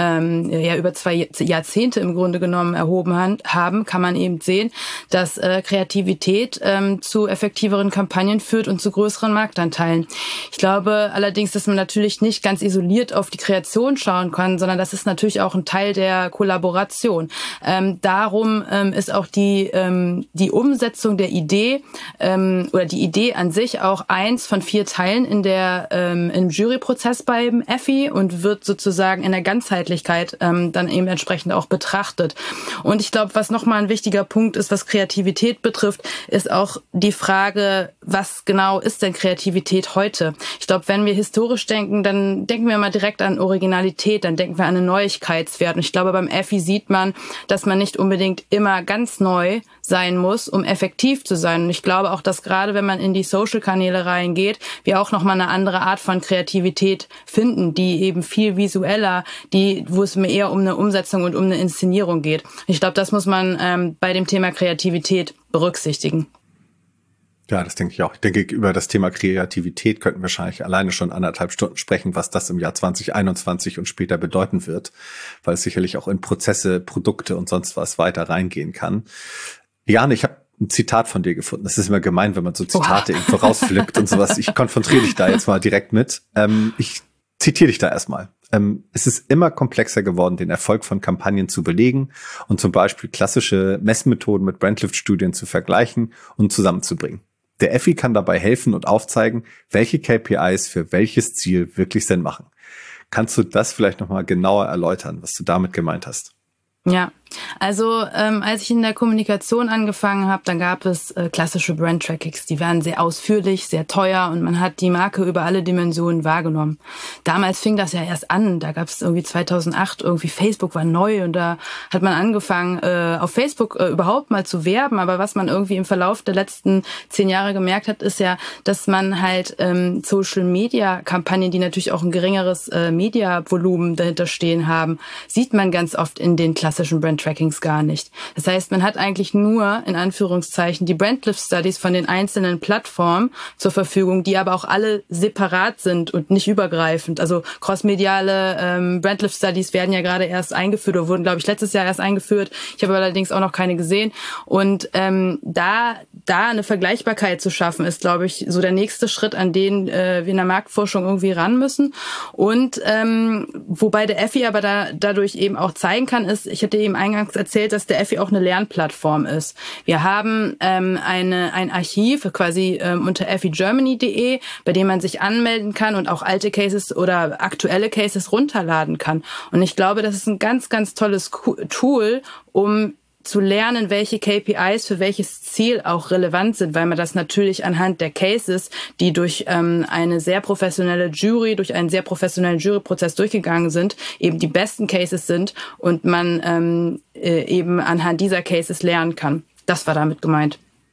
2 Jahrzehnte im Grunde genommen erhoben haben, kann man eben sehen, dass Kreativität zu effektiveren Kampagnen führt und zu größeren Marktanteilen. Ich glaube allerdings, dass man natürlich nicht ganz isoliert auf die Kreation schauen kann, sondern das ist natürlich auch ein Teil der Kollaboration. Darum ist auch die Umsetzung der Idee oder die Idee an sich auch eins von 4 Teilen im Juryprozess beim Effi und wird sozusagen in der Ganzheitlichkeit dann eben entsprechend auch betrachtet. Und ich glaube, was nochmal ein wichtiger Punkt ist, was Kreativität betrifft, ist auch die Frage, was genau ist denn Kreativität heute? Ich glaube, wenn wir historisch denken, dann denken wir mal direkt an Originalität, dann denken wir an einen Neuigkeitswert. Und ich glaube, beim Effi sieht man, dass man nicht unbedingt immer ganz neu sein muss, um effektiv zu sein. Und ich glaube auch, dass gerade wenn man in die Social-Kanäle reingeht, wir auch nochmal eine andere Art von Kreativität finden, die eben viel visueller, wo es mir eher um eine Umsetzung und um eine Inszenierung geht. Ich glaube, das muss man bei dem Thema Kreativität berücksichtigen. Ja, das denke ich auch. Ich denke, über das Thema Kreativität könnten wir wahrscheinlich alleine schon 1,5 Stunden sprechen, was das im Jahr 2021 und später bedeuten wird, weil es sicherlich auch in Prozesse, Produkte und sonst was weiter reingehen kann. Liane, ich habe ein Zitat von dir gefunden. Das ist immer gemein, wenn man so Zitate irgendwo rauspflückt und sowas. Ich konfrontiere dich da jetzt mal direkt mit. Ich zitiere dich da erstmal. Es ist immer komplexer geworden, den Erfolg von Kampagnen zu belegen und zum Beispiel klassische Messmethoden mit Brandlift-Studien zu vergleichen und zusammenzubringen. Der Effi kann dabei helfen und aufzeigen, welche KPIs für welches Ziel wirklich Sinn machen. Kannst du das vielleicht nochmal genauer erläutern, was du damit gemeint hast? Ja, also als ich in der Kommunikation angefangen habe, dann gab es klassische Brand-Trackings, die waren sehr ausführlich, sehr teuer und man hat die Marke über alle Dimensionen wahrgenommen. Damals fing das ja erst an, da gab es irgendwie 2008, irgendwie Facebook war neu und da hat man angefangen, auf Facebook überhaupt mal zu werben, aber was man irgendwie im Verlauf der letzten 10 Jahre gemerkt hat, ist ja, dass man halt Social-Media-Kampagnen, die natürlich auch ein geringeres Media-Volumen dahinter stehen haben, sieht man ganz oft in den klassischen Brand-Trackings gar nicht. Das heißt, man hat eigentlich nur, in Anführungszeichen, die Brandlift-Studies von den einzelnen Plattformen zur Verfügung, die aber auch alle separat sind und nicht übergreifend. Also crossmediale Brandlift-Studies werden ja gerade erst eingeführt oder wurden, glaube ich, letztes Jahr erst eingeführt. Ich habe allerdings auch noch keine gesehen. Und da eine Vergleichbarkeit zu schaffen, ist, glaube ich, so der nächste Schritt, an den wir in der Marktforschung irgendwie ran müssen. Und wobei der Effi aber dadurch eben auch zeigen kann, ist, ich hatte eben eingangs erzählt, dass der Effi auch eine Lernplattform ist. Wir haben ein Archiv quasi unter effigermany.de, bei dem man sich anmelden kann und auch alte Cases oder aktuelle Cases runterladen kann. Und ich glaube, das ist ein ganz, ganz tolles Tool, um zu lernen, welche KPIs für welches Ziel auch relevant sind, weil man das natürlich anhand der Cases, die durch eine sehr professionelle Jury, durch einen sehr professionellen Juryprozess durchgegangen sind, eben die besten Cases sind und man eben anhand dieser Cases lernen kann. Das war damit gemeint.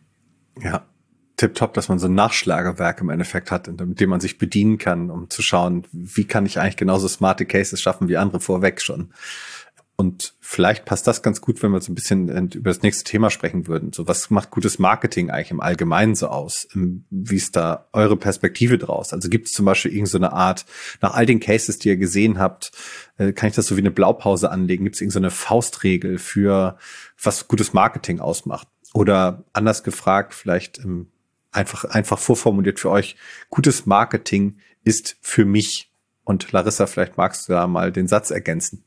Ja, tipptopp, dass man so ein Nachschlagewerk im Endeffekt hat, mit dem man sich bedienen kann, um zu schauen, wie kann ich eigentlich genauso smarte Cases schaffen wie andere vorweg schon. Und vielleicht passt das ganz gut, wenn wir so ein bisschen über das nächste Thema sprechen würden. So, was macht gutes Marketing eigentlich im Allgemeinen so aus? Wie ist da eure Perspektive draus? Also gibt es zum Beispiel irgend so eine Art, nach all den Cases, die ihr gesehen habt, kann ich das so wie eine Blaupause anlegen? Gibt es irgend so eine Faustregel für, was gutes Marketing ausmacht? Oder anders gefragt, vielleicht einfach vorformuliert für euch, gutes Marketing ist für mich. Und Larissa, vielleicht magst du da mal den Satz ergänzen.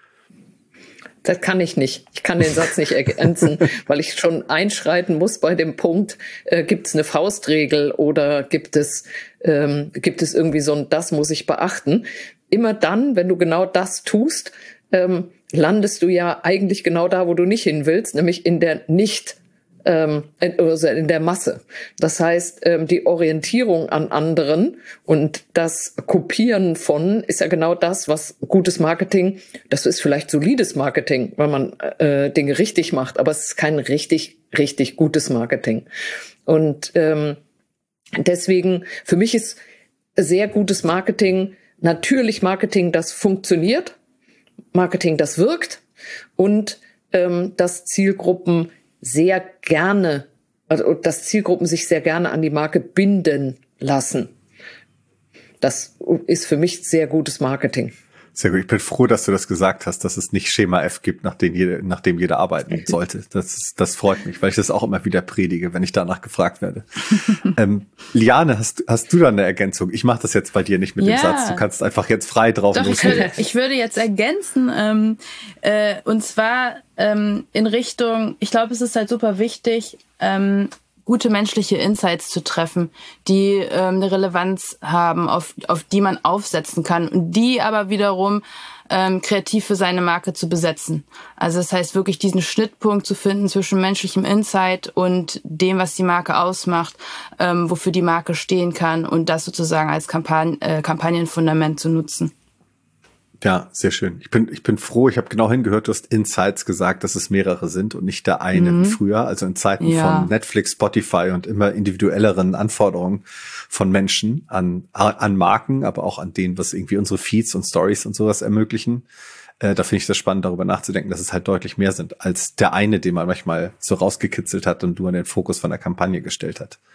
Das kann ich nicht. Ich kann den Satz nicht ergänzen, weil ich schon einschreiten muss bei dem Punkt, gibt es eine Faustregel oder gibt es irgendwie so ein, das muss ich beachten. Immer dann, wenn du genau das tust, landest du ja eigentlich genau da, wo du nicht hin willst, nämlich in der in der Masse. Das heißt, die Orientierung an anderen und das Kopieren von ist ja genau das, was gutes Marketing, das ist vielleicht solides Marketing, weil man Dinge richtig macht, aber es ist kein richtig, richtig gutes Marketing. Und deswegen, für mich ist sehr gutes Marketing natürlich Marketing, das funktioniert, Marketing, das wirkt und das Zielgruppen sehr gerne, also dass Zielgruppen sich sehr gerne an die Marke binden lassen. Das ist für mich sehr gutes Marketing. Sehr gut. Ich bin froh, dass du das gesagt hast, dass es nicht Schema F gibt, nach dem jeder arbeiten sollte. Das freut mich, weil ich das auch immer wieder predige, wenn ich danach gefragt werde. Liane, hast du da eine Ergänzung? Ich mache das jetzt bei dir nicht mit dem Satz. Du kannst einfach jetzt frei drauf loslegen. Ich würde jetzt ergänzen, und zwar in Richtung, ich glaube, es ist halt super wichtig, gute menschliche Insights zu treffen, die eine Relevanz haben, auf die man aufsetzen kann und die aber wiederum kreativ für seine Marke zu besetzen. Also das heißt wirklich diesen Schnittpunkt zu finden zwischen menschlichem Insight und dem, was die Marke ausmacht, wofür die Marke stehen kann und das sozusagen als Kampagnenfundament zu nutzen. Ja, sehr schön. Ich bin froh, ich habe genau hingehört, du hast Insights gesagt, dass es mehrere sind und nicht der eine wie früher. Also in Zeiten von Netflix, Spotify und immer individuelleren Anforderungen von Menschen an Marken, aber auch an denen, was irgendwie unsere Feeds und Stories und sowas ermöglichen. Da finde ich das spannend, darüber nachzudenken, dass es halt deutlich mehr sind als der eine, den man manchmal so rausgekitzelt hat und du an den Fokus von der Kampagne gestellt hat.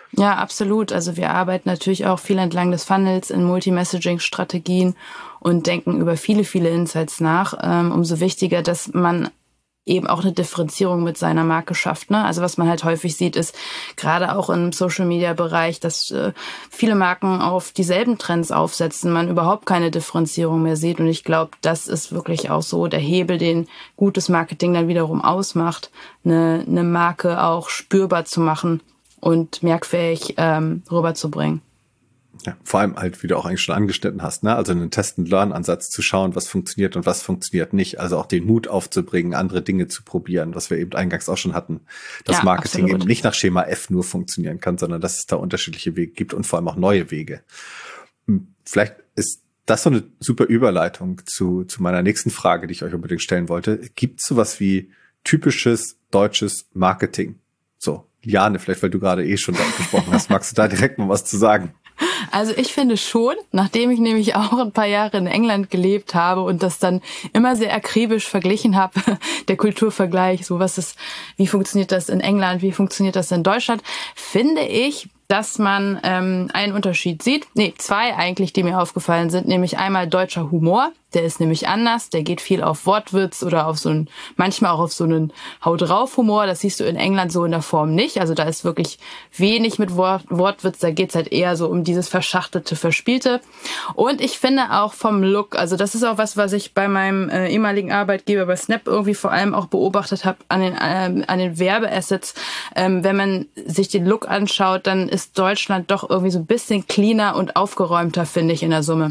Ja, absolut. Also wir arbeiten natürlich auch viel entlang des Funnels in Multi-Messaging-Strategien und denken über viele, viele Insights nach. Umso wichtiger, dass man eben auch eine Differenzierung mit seiner Marke schafft. Ne? Also was man halt häufig sieht, ist gerade auch im Social-Media-Bereich, dass viele Marken auf dieselben Trends aufsetzen, man überhaupt keine Differenzierung mehr sieht. Und ich glaube, das ist wirklich auch so der Hebel, den gutes Marketing dann wiederum ausmacht, eine Marke auch spürbar zu machen und merkfähig rüberzubringen. Ja, vor allem halt, wie du auch eigentlich schon angeschnitten hast, ne? Also einen Test-and-Learn-Ansatz zu schauen, was funktioniert und was funktioniert nicht. Also auch den Mut aufzubringen, andere Dinge zu probieren, was wir eben eingangs auch schon hatten. Dass Marketing absolut eben nicht nach Schema F nur funktionieren kann, sondern dass es da unterschiedliche Wege gibt und vor allem auch neue Wege. Vielleicht ist das so eine super Überleitung zu meiner nächsten Frage, die ich euch unbedingt stellen wollte. Gibt es sowas wie typisches deutsches Marketing? So, Liane, vielleicht, weil du gerade schon da gesprochen hast, magst du da direkt mal was zu sagen? Also ich finde schon, nachdem ich nämlich auch ein paar Jahre in England gelebt habe und das dann immer sehr akribisch verglichen habe, der Kulturvergleich, so wie funktioniert das in England, wie funktioniert das in Deutschland, finde ich, dass man einen Unterschied sieht. Zwei eigentlich, die mir aufgefallen sind, nämlich einmal deutscher Humor, der ist nämlich anders, der geht viel auf Wortwitz oder auf manchmal auch auf so einen Hau-drauf-Humor, das siehst du in England so in der Form nicht, also da ist wirklich wenig mit Wortwitz, da geht's halt eher so um dieses verschachtelte, verspielte. Und ich finde auch vom Look, also das ist auch was ich bei meinem ehemaligen Arbeitgeber bei Snap irgendwie vor allem auch beobachtet habe an den Werbeassets, wenn man sich den Look anschaut, dann ist Deutschland doch irgendwie so ein bisschen cleaner und aufgeräumter, finde ich, in der Summe.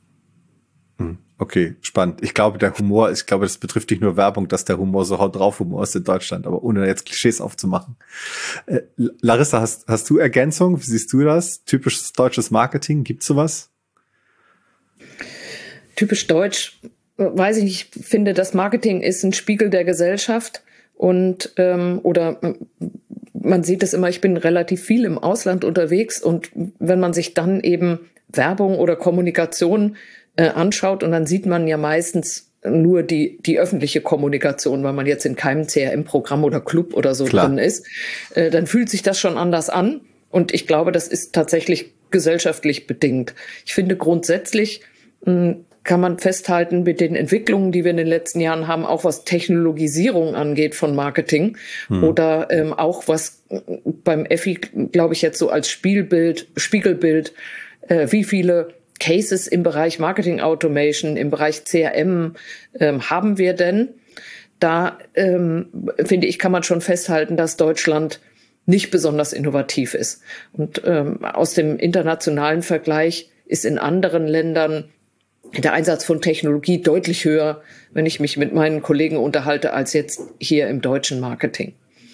Okay, spannend. Ich glaube, das betrifft nicht nur Werbung, dass der Humor so haut drauf Humor ist in Deutschland, aber ohne jetzt Klischees aufzumachen. Larissa, hast du Ergänzung? Wie siehst du das? Typisches deutsches Marketing, gibt's sowas? Typisch deutsch, weiß ich nicht, ich finde, das Marketing ist ein Spiegel der Gesellschaft und oder man sieht es immer, ich bin relativ viel im Ausland unterwegs und wenn man sich dann eben Werbung oder Kommunikation anschaut und dann sieht man ja meistens nur die öffentliche Kommunikation, weil man jetzt in keinem CRM-Programm oder Club oder so drin ist, dann fühlt sich das schon anders an und ich glaube, das ist tatsächlich gesellschaftlich bedingt. Ich finde grundsätzlich kann man festhalten mit den Entwicklungen, die wir in den letzten Jahren haben, auch was Technologisierung angeht von Marketing oder auch was beim Effi, glaube ich, jetzt so als Spiegelbild, wie viele Cases im Bereich Marketing Automation, im Bereich CRM haben wir denn? Da, finde ich, kann man schon festhalten, dass Deutschland nicht besonders innovativ ist. Und aus dem internationalen Vergleich ist in anderen Ländern der Einsatz von Technologie deutlich höher, wenn ich mich mit meinen Kollegen unterhalte, als jetzt hier im deutschen Marketing.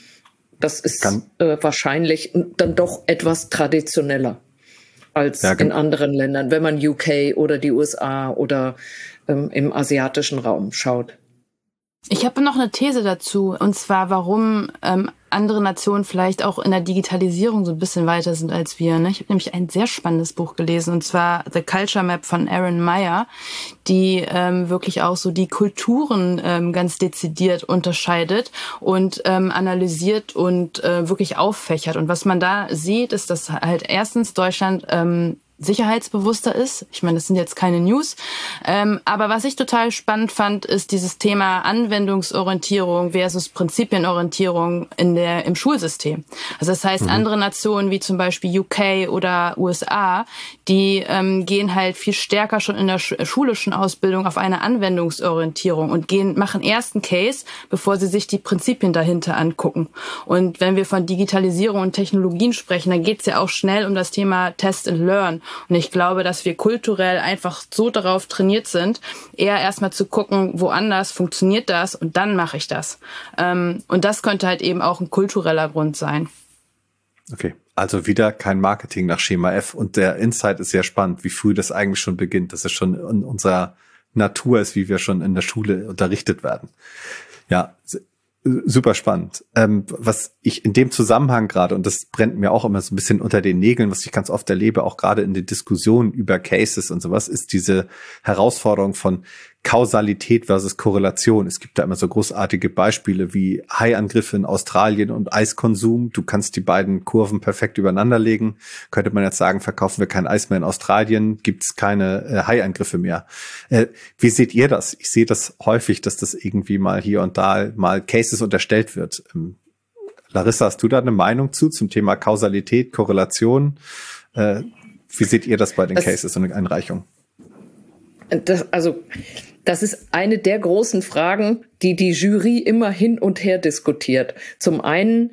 Das ist wahrscheinlich dann doch etwas traditioneller als in anderen Ländern, wenn man UK oder die USA oder im asiatischen Raum schaut. Ich habe noch eine These dazu, und zwar, warum andere Nationen vielleicht auch in der Digitalisierung so ein bisschen weiter sind als wir. Ne? Ich habe nämlich ein sehr spannendes Buch gelesen, und zwar The Culture Map von Erin Meyer, die wirklich auch so die Kulturen ganz dezidiert unterscheidet und analysiert und wirklich auffächert. Und was man da sieht, ist, dass halt erstens Deutschland sicherheitsbewusster ist. Ich meine, das sind jetzt keine News. Aber was ich total spannend fand, ist dieses Thema Anwendungsorientierung versus Prinzipienorientierung im Schulsystem. Also das heißt, andere Nationen wie zum Beispiel UK oder USA, die gehen halt viel stärker schon in der schulischen Ausbildung auf eine Anwendungsorientierung und machen erst einen Case, bevor sie sich die Prinzipien dahinter angucken. Und wenn wir von Digitalisierung und Technologien sprechen, dann geht es ja auch schnell um das Thema Test and Learn. Und ich glaube, dass wir kulturell einfach so darauf trainiert sind, eher erstmal zu gucken, woanders funktioniert das und dann mache ich das. Und das könnte halt eben auch ein kultureller Grund sein. Okay, also wieder kein Marketing nach Schema F. Und der Insight ist sehr spannend, wie früh das eigentlich schon beginnt, dass es schon in unserer Natur ist, wie wir schon in der Schule unterrichtet werden. Ja, super spannend. Was ich in dem Zusammenhang gerade, und das brennt mir auch immer so ein bisschen unter den Nägeln, was ich ganz oft erlebe, auch gerade in den Diskussionen über Cases und sowas, ist diese Herausforderung von, Kausalität versus Korrelation. Es gibt da immer so großartige Beispiele wie Haiangriffe in Australien und Eiskonsum. Du kannst die beiden Kurven perfekt übereinander legen. Könnte man jetzt sagen, verkaufen wir kein Eis mehr in Australien, gibt es keine Haiangriffe mehr. Wie seht ihr das? Ich sehe das häufig, dass das irgendwie mal hier und da mal Cases unterstellt wird. Larissa, hast du da eine Meinung zum Thema Kausalität, Korrelation? Wie seht ihr das bei den Cases und Einreichungen? Das ist eine der großen Fragen, die die Jury immer hin und her diskutiert. Zum einen,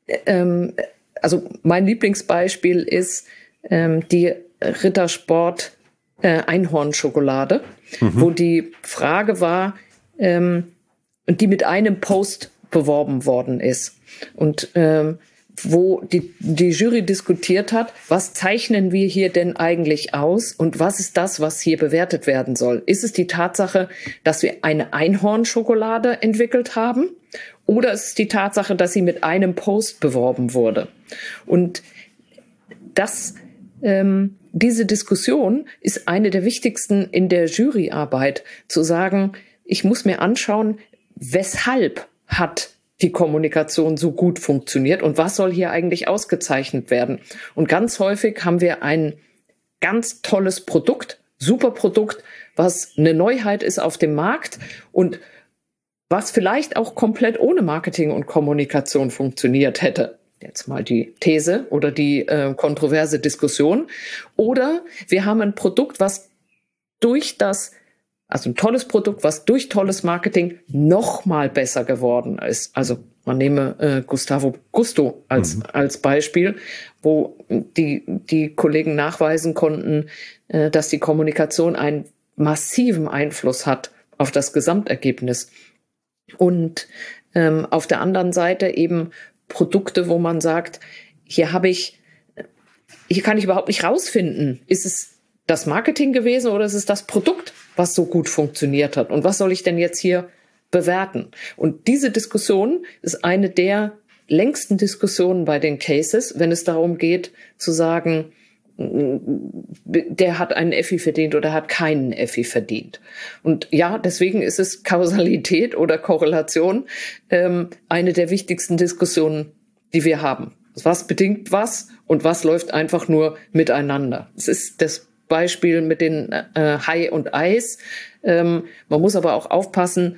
mein Lieblingsbeispiel ist die Rittersport Einhornschokolade, wo die Frage war, die mit einem Post beworben worden ist. Und wo die Jury diskutiert hat, was zeichnen wir hier denn eigentlich aus und was ist das, was hier bewertet werden soll? Ist es die Tatsache, dass wir eine Einhornschokolade entwickelt haben oder ist es die Tatsache, dass sie mit einem Post beworben wurde? Und diese Diskussion ist eine der wichtigsten in der Juryarbeit, zu sagen, ich muss mir anschauen, weshalb hat die Kommunikation so gut funktioniert und was soll hier eigentlich ausgezeichnet werden. Und ganz häufig haben wir ein ganz tolles Produkt, super Produkt, was eine Neuheit ist auf dem Markt und was vielleicht auch komplett ohne Marketing und Kommunikation funktioniert hätte. Jetzt mal die These oder die kontroverse Diskussion. Oder wir haben ein Produkt, was ein tolles Produkt, was durch tolles Marketing noch mal besser geworden ist. Also man nehme Gustavo Gusto als Beispiel, wo die Kollegen nachweisen konnten, dass die Kommunikation einen massiven Einfluss hat auf das Gesamtergebnis. Und auf der anderen Seite eben Produkte, wo man sagt, hier kann ich überhaupt nicht rausfinden, ist es das Marketing gewesen oder ist es das Produkt, was so gut funktioniert hat? Und was soll ich denn jetzt hier bewerten? Und diese Diskussion ist eine der längsten Diskussionen bei den Cases, wenn es darum geht, zu sagen, der hat einen Effi verdient oder hat keinen Effi verdient. Und ja, deswegen ist es Kausalität oder Korrelation eine der wichtigsten Diskussionen, die wir haben. Was bedingt was und was läuft einfach nur miteinander? Es ist das Beispiel mit den Hai und Eis. Man muss aber auch aufpassen,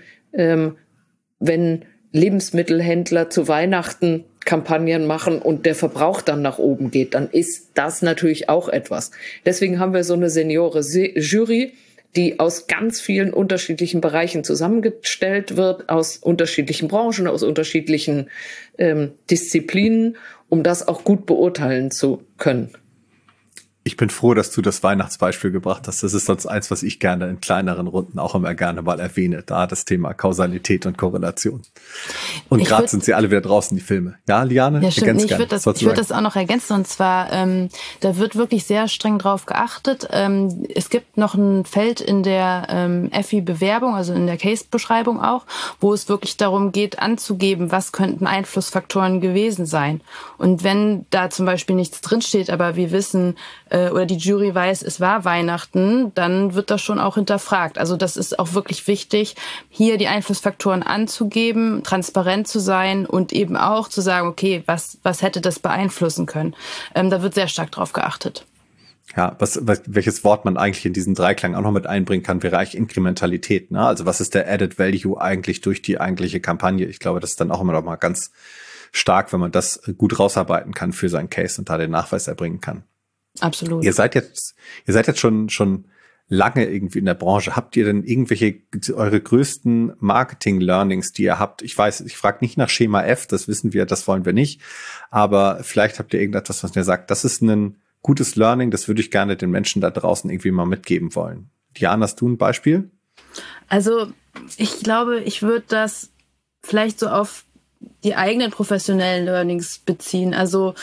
wenn Lebensmittelhändler zu Weihnachten Kampagnen machen und der Verbrauch dann nach oben geht, dann ist das natürlich auch etwas. Deswegen haben wir so eine Seniore-Jury, die aus ganz vielen unterschiedlichen Bereichen zusammengestellt wird, aus unterschiedlichen Branchen, aus unterschiedlichen Disziplinen, um das auch gut beurteilen zu können. Ich bin froh, dass du das Weihnachtsbeispiel gebracht hast. Das ist sonst eins, was ich gerne in kleineren Runden auch immer gerne mal erwähne. Da das Thema Kausalität und Korrelation. Und gerade sind sie alle wieder draußen, die Filme. Ja, Liane? Ja, stimmt. Ich würde das auch noch ergänzen. Und zwar, da wird wirklich sehr streng drauf geachtet. Es gibt noch ein Feld in der Effi-Bewerbung, also in der Case-Beschreibung auch, wo es wirklich darum geht, anzugeben, was könnten Einflussfaktoren gewesen sein. Und wenn da zum Beispiel nichts drinsteht, aber wir wissen, oder die Jury weiß, es war Weihnachten, dann wird das schon auch hinterfragt. Also das ist auch wirklich wichtig, hier die Einflussfaktoren anzugeben, transparent zu sein und eben auch zu sagen, okay, was hätte das beeinflussen können? Da wird sehr stark drauf geachtet. Ja, welches Wort man eigentlich in diesen Dreiklang auch noch mit einbringen kann, wäre eigentlich Inkrementalität. Ne? Also was ist der Added Value eigentlich durch die eigentliche Kampagne? Ich glaube, das ist dann auch immer noch mal ganz stark, wenn man das gut rausarbeiten kann für seinen Case und da den Nachweis erbringen kann. Absolut. Ihr seid jetzt schon lange irgendwie in der Branche. Habt ihr denn eure größten Marketing-Learnings, die ihr habt? Ich weiß, ich frage nicht nach Schema F, das wissen wir, das wollen wir nicht. Aber vielleicht habt ihr irgendetwas, was mir sagt, das ist ein gutes Learning, das würde ich gerne den Menschen da draußen irgendwie mal mitgeben wollen. Diana, hast du ein Beispiel? Also ich glaube, ich würde das vielleicht so auf die eigenen professionellen Learnings beziehen. Also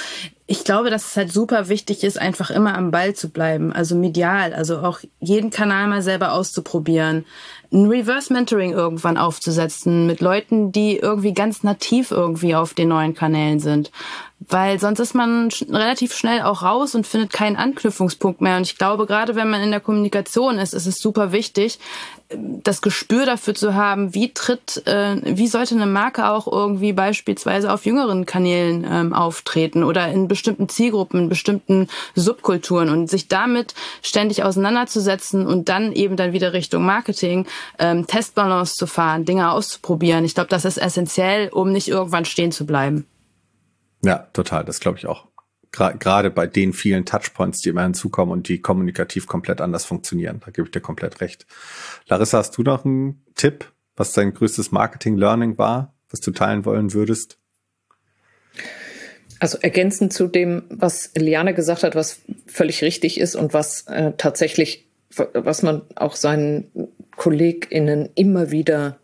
Ich glaube, dass es halt super wichtig ist, einfach immer am Ball zu bleiben, also medial, also auch jeden Kanal mal selber auszuprobieren, ein Reverse-Mentoring irgendwann aufzusetzen mit Leuten, die irgendwie ganz nativ irgendwie auf den neuen Kanälen sind. Weil sonst ist man relativ schnell auch raus und findet keinen Anknüpfungspunkt mehr. Und ich glaube, gerade wenn man in der Kommunikation ist es super wichtig, das Gespür dafür zu haben, wie sollte eine Marke auch irgendwie beispielsweise auf jüngeren Kanälen auftreten oder in bestimmten Zielgruppen, in bestimmten Subkulturen und sich damit ständig auseinanderzusetzen und dann wieder Richtung Marketing Testbalance zu fahren, Dinge auszuprobieren. Ich glaube, das ist essentiell, um nicht irgendwann stehen zu bleiben. Ja, total. Das glaube ich auch. Gerade bei den vielen Touchpoints, die immer hinzukommen und die kommunikativ komplett anders funktionieren. Da gebe ich dir komplett recht. Larissa, hast du noch einen Tipp, was dein größtes Marketing-Learning war, was du teilen wollen würdest? Also ergänzend zu dem, was Liane gesagt hat, was völlig richtig ist und was tatsächlich, was man auch seinen KollegInnen immer wieder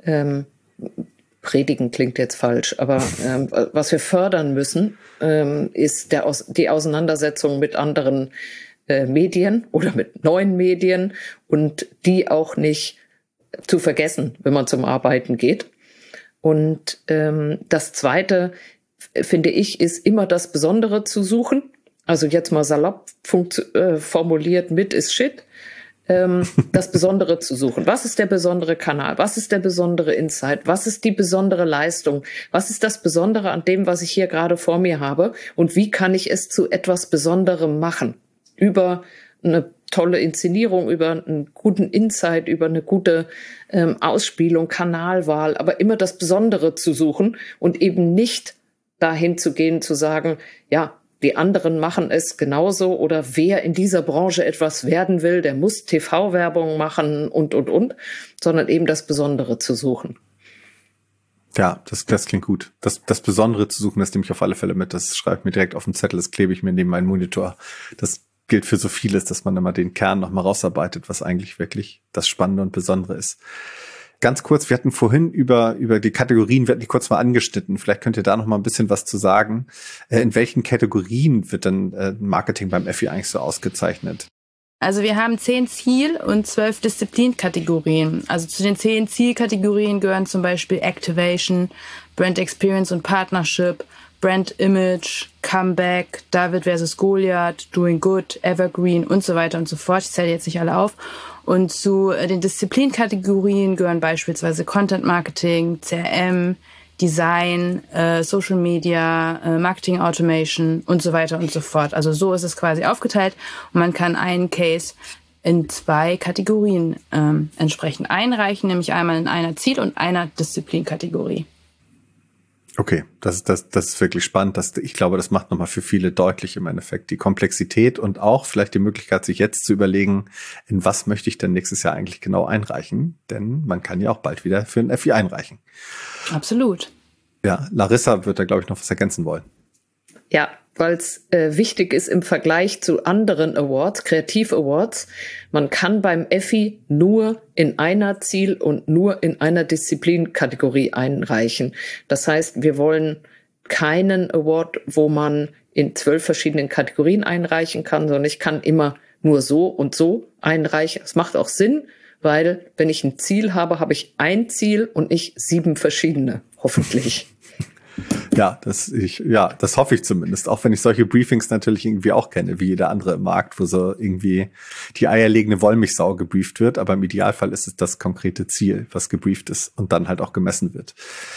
predigen klingt jetzt falsch, aber was wir fördern müssen, ist die Auseinandersetzung mit anderen Medien oder mit neuen Medien und die auch nicht zu vergessen, wenn man zum Arbeiten geht. Und das Zweite, finde ich, ist immer das Besondere zu suchen. Also jetzt mal salopp formuliert, mit ist Shit. Das Besondere zu suchen. Was ist der besondere Kanal? Was ist der besondere Insight? Was ist die besondere Leistung? Was ist das Besondere an dem, was ich hier gerade vor mir habe? Und wie kann ich es zu etwas Besonderem machen? Über eine tolle Inszenierung, über einen guten Insight, über eine gute Ausspielung, Kanalwahl, aber immer das Besondere zu suchen und eben nicht dahin zu gehen, zu sagen, ja, die anderen machen es genauso oder wer in dieser Branche etwas werden will, der muss TV-Werbung machen und, sondern eben das Besondere zu suchen. Ja, das klingt gut. Das Besondere zu suchen, das nehme ich auf alle Fälle mit. Das schreibe ich mir direkt auf den Zettel, das klebe ich mir neben meinen Monitor. Das gilt für so vieles, dass man immer den Kern nochmal rausarbeitet, was eigentlich wirklich das Spannende und Besondere ist. Ganz kurz, wir hatten vorhin über die Kategorien, wir hatten die kurz mal angeschnitten. Vielleicht könnt ihr da noch mal ein bisschen was zu sagen. In welchen Kategorien wird denn Marketing beim FI eigentlich so ausgezeichnet? Also wir haben 10 Ziel- und 12 Disziplinkategorien. Also zu den 10 Zielkategorien gehören zum Beispiel Activation, Brand Experience und Partnership, Brand Image, Comeback, David vs. Goliath, Doing Good, Evergreen und so weiter und so fort. Ich zähle jetzt nicht alle auf. Und zu den Disziplinkategorien gehören beispielsweise Content Marketing, CRM, Design, Social Media, Marketing Automation und so weiter und so fort. Also so ist es quasi aufgeteilt und man kann einen Case in 2 Kategorien entsprechend einreichen, nämlich einmal in einer Ziel- und einer Disziplinkategorie. Okay, das ist wirklich spannend. Ich glaube, das macht nochmal für viele deutlich im Endeffekt die Komplexität und auch vielleicht die Möglichkeit, sich jetzt zu überlegen, in was möchte ich denn nächstes Jahr eigentlich genau einreichen? Denn man kann ja auch bald wieder für ein FI einreichen. Absolut. Ja, Larissa wird da, glaube ich, noch was ergänzen wollen. Ja, weil es wichtig ist im Vergleich zu anderen Awards, Kreativ-Awards. Man kann beim FI nur in einer Ziel- und nur in einer Disziplinkategorie einreichen. Das heißt, wir wollen keinen Award, wo man in 12 verschiedenen Kategorien einreichen kann, sondern ich kann immer nur so und so einreichen. Es macht auch Sinn, weil wenn ich ein Ziel habe, habe ich ein Ziel und nicht 7 verschiedene, hoffentlich. Ja, das hoffe ich zumindest. Auch wenn ich solche Briefings natürlich irgendwie auch kenne, wie jeder andere im Markt, wo so irgendwie die eierlegende Wollmilchsau gebrieft wird. Aber im Idealfall ist es das konkrete Ziel, was gebrieft ist und dann halt auch gemessen wird.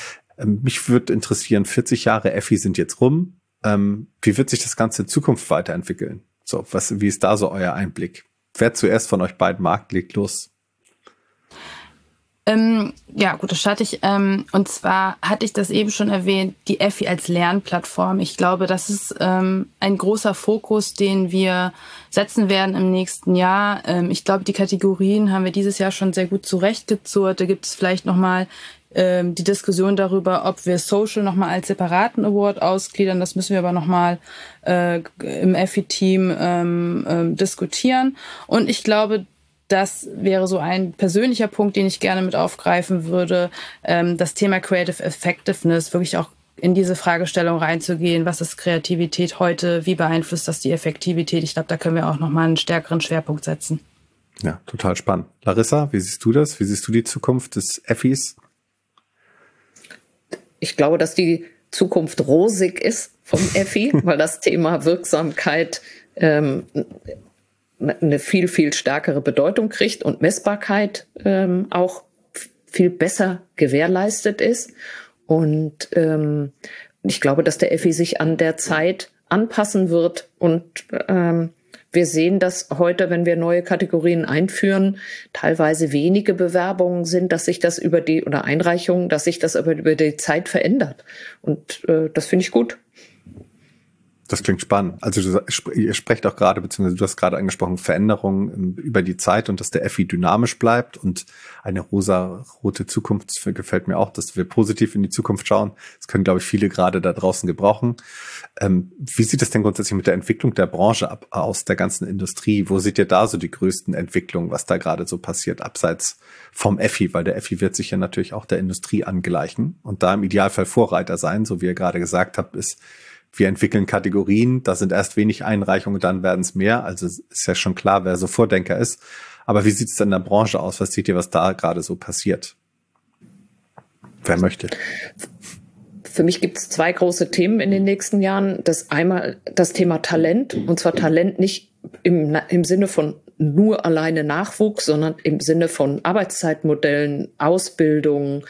Mich würde interessieren, 40 Jahre FI sind jetzt rum. Wie wird sich das Ganze in Zukunft weiterentwickeln? So, wie ist da so euer Einblick? Wer zuerst von euch beiden mag, legt los. Ja, gut, das starte ich. Und zwar hatte ich das eben schon erwähnt, die FI als Lernplattform. Ich glaube, das ist ein großer Fokus, den wir setzen werden im nächsten Jahr. Ich glaube, die Kategorien haben wir dieses Jahr schon sehr gut zurechtgezurrt. Da gibt es vielleicht nochmal die Diskussion darüber, ob wir Social nochmal als separaten Award ausgliedern. Das müssen wir aber nochmal im FI-Team diskutieren. Und ich glaube, das wäre so ein persönlicher Punkt, den ich gerne mit aufgreifen würde. Das Thema Creative Effectiveness, wirklich auch in diese Fragestellung reinzugehen, was ist Kreativität heute, wie beeinflusst das die Effektivität? Ich glaube, da können wir auch nochmal einen stärkeren Schwerpunkt setzen. Ja, total spannend. Larissa, wie siehst du das? Wie siehst du die Zukunft des Effis? Ich glaube, dass die Zukunft rosig ist vom Effi, weil das Thema Wirksamkeit eine viel, viel stärkere Bedeutung kriegt und Messbarkeit auch viel besser gewährleistet ist. Und ich glaube, dass der Effi sich an der Zeit anpassen wird. Und wir sehen, dass heute, wenn wir neue Kategorien einführen, teilweise wenige Bewerbungen sind, dass sich das oder Einreichungen, dass sich das aber über die Zeit verändert. Und das finde ich gut. Das klingt spannend. Also ihr sprecht auch gerade, beziehungsweise du hast gerade angesprochen, Veränderungen über die Zeit und dass der Effi dynamisch bleibt und eine rosa-rote Zukunft gefällt mir auch, dass wir positiv in die Zukunft schauen. Das können, glaube ich, viele gerade da draußen gebrauchen. Wie sieht es denn grundsätzlich mit der Entwicklung der Branche aus, der ganzen Industrie? Wo seht ihr da so die größten Entwicklungen, was da gerade so passiert, abseits vom Effi? Weil der Effi wird sich ja natürlich auch der Industrie angleichen und da im Idealfall Vorreiter sein, so wie ihr gerade gesagt habt, ist, wir entwickeln Kategorien, da sind erst wenig Einreichungen, dann werden es mehr. Also ist ja schon klar, wer so Vordenker ist. Aber wie sieht es denn in der Branche aus? Was seht ihr, was da gerade so passiert? Wer möchte? Für mich gibt es 2 große Themen in den nächsten Jahren. Das einmal das Thema Talent, und zwar Talent nicht im Sinne von nur alleine Nachwuchs, sondern im Sinne von Arbeitszeitmodellen, Ausbildung,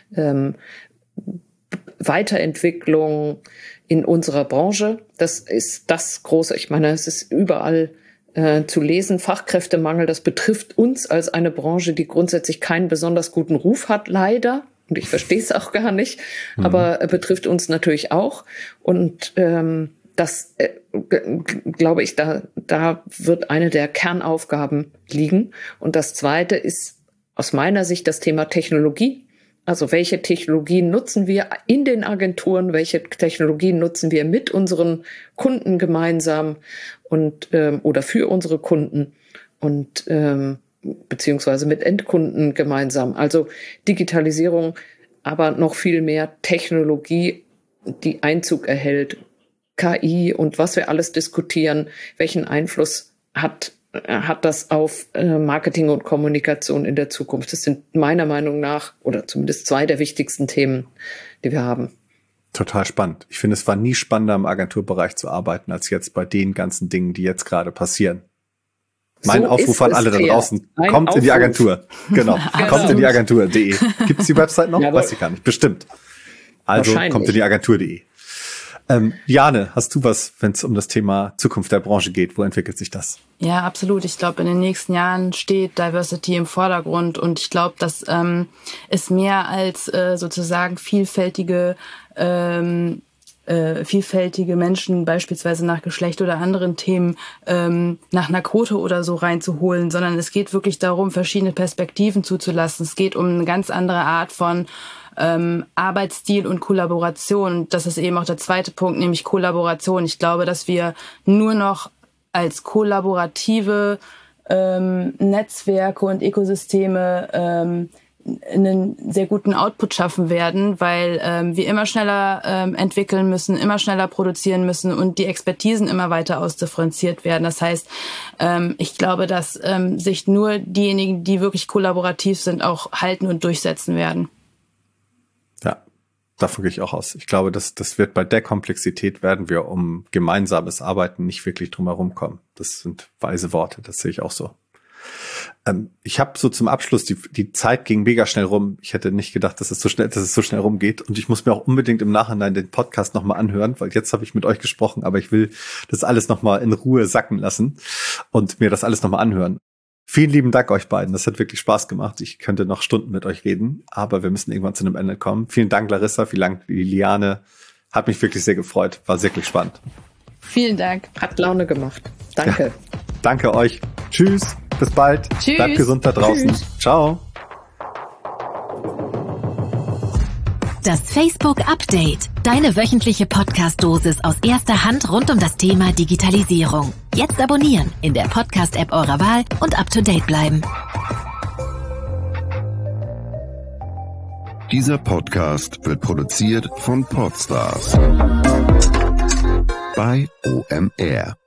Weiterentwicklung in unserer Branche. Das ist das Große. Ich meine, es ist überall zu lesen. Fachkräftemangel, das betrifft uns als eine Branche, die grundsätzlich keinen besonders guten Ruf hat, leider. Und ich verstehe es auch gar nicht, aber betrifft uns natürlich auch. Und das, glaube ich, da wird eine der Kernaufgaben liegen. Und das Zweite ist aus meiner Sicht das Thema Technologie. Also welche Technologien nutzen wir in den Agenturen, welche Technologien nutzen wir mit unseren Kunden gemeinsam und oder für unsere Kunden und beziehungsweise mit Endkunden gemeinsam. Also Digitalisierung, aber noch viel mehr Technologie, die Einzug erhält, KI und was wir alles diskutieren, welchen Einfluss hat das auf Marketing und Kommunikation in der Zukunft. Das sind meiner Meinung nach, oder zumindest 2 der wichtigsten Themen, die wir haben. Total spannend. Ich finde, es war nie spannender im Agenturbereich zu arbeiten, als jetzt bei den ganzen Dingen, die jetzt gerade passieren. Mein Aufruf an alle da draußen, kommt in die Agentur. Genau, kommt in die Agentur.de. Gibt es die Website noch? Jawohl. Weiß ich gar nicht. Bestimmt. Also kommt in die Agentur.de. Jane, hast du was, wenn es um das Thema Zukunft der Branche geht? Wo entwickelt sich das? Ja, absolut. Ich glaube, in den nächsten Jahren steht Diversity im Vordergrund und ich glaube, dass es mehr als sozusagen vielfältige Menschen beispielsweise nach Geschlecht oder anderen Themen nach einer Quote oder so reinzuholen, sondern es geht wirklich darum, verschiedene Perspektiven zuzulassen. Es geht um eine ganz andere Art von Arbeitsstil und Kollaboration. Das ist eben auch der zweite Punkt, nämlich Kollaboration. Ich glaube, dass wir nur noch als kollaborative Netzwerke und Ökosysteme einen sehr guten Output schaffen werden, weil wir immer schneller entwickeln müssen, immer schneller produzieren müssen und die Expertisen immer weiter ausdifferenziert werden. Das heißt, ich glaube, dass sich nur diejenigen, die wirklich kollaborativ sind, auch halten und durchsetzen werden. Ja, davon gehe ich auch aus. Ich glaube, das wird bei der Komplexität werden wir um gemeinsames Arbeiten nicht wirklich drum herum kommen. Das sind weise Worte, das sehe ich auch so. Ich habe so zum Abschluss, die Zeit ging mega schnell rum. Ich hätte nicht gedacht, dass es so schnell rumgeht. Und ich muss mir auch unbedingt im Nachhinein den Podcast nochmal anhören, weil jetzt habe ich mit euch gesprochen, aber ich will das alles nochmal in Ruhe sacken lassen und mir das alles nochmal anhören. Vielen lieben Dank euch beiden. Das hat wirklich Spaß gemacht. Ich könnte noch Stunden mit euch reden, aber wir müssen irgendwann zu einem Ende kommen. Vielen Dank, Larissa. Vielen Dank, Liane. Hat mich wirklich sehr gefreut. War wirklich spannend. Vielen Dank. Hat Laune gemacht. Danke. Ja, danke euch. Tschüss. Bis bald. Tschüss. Bleibt gesund da draußen. Tschüss. Ciao. Das Facebook Update. Deine wöchentliche Podcast-Dosis aus erster Hand rund um das Thema Digitalisierung. Jetzt abonnieren in der Podcast-App eurer Wahl und up to date bleiben. Dieser Podcast wird produziert von Podstars bei OMR.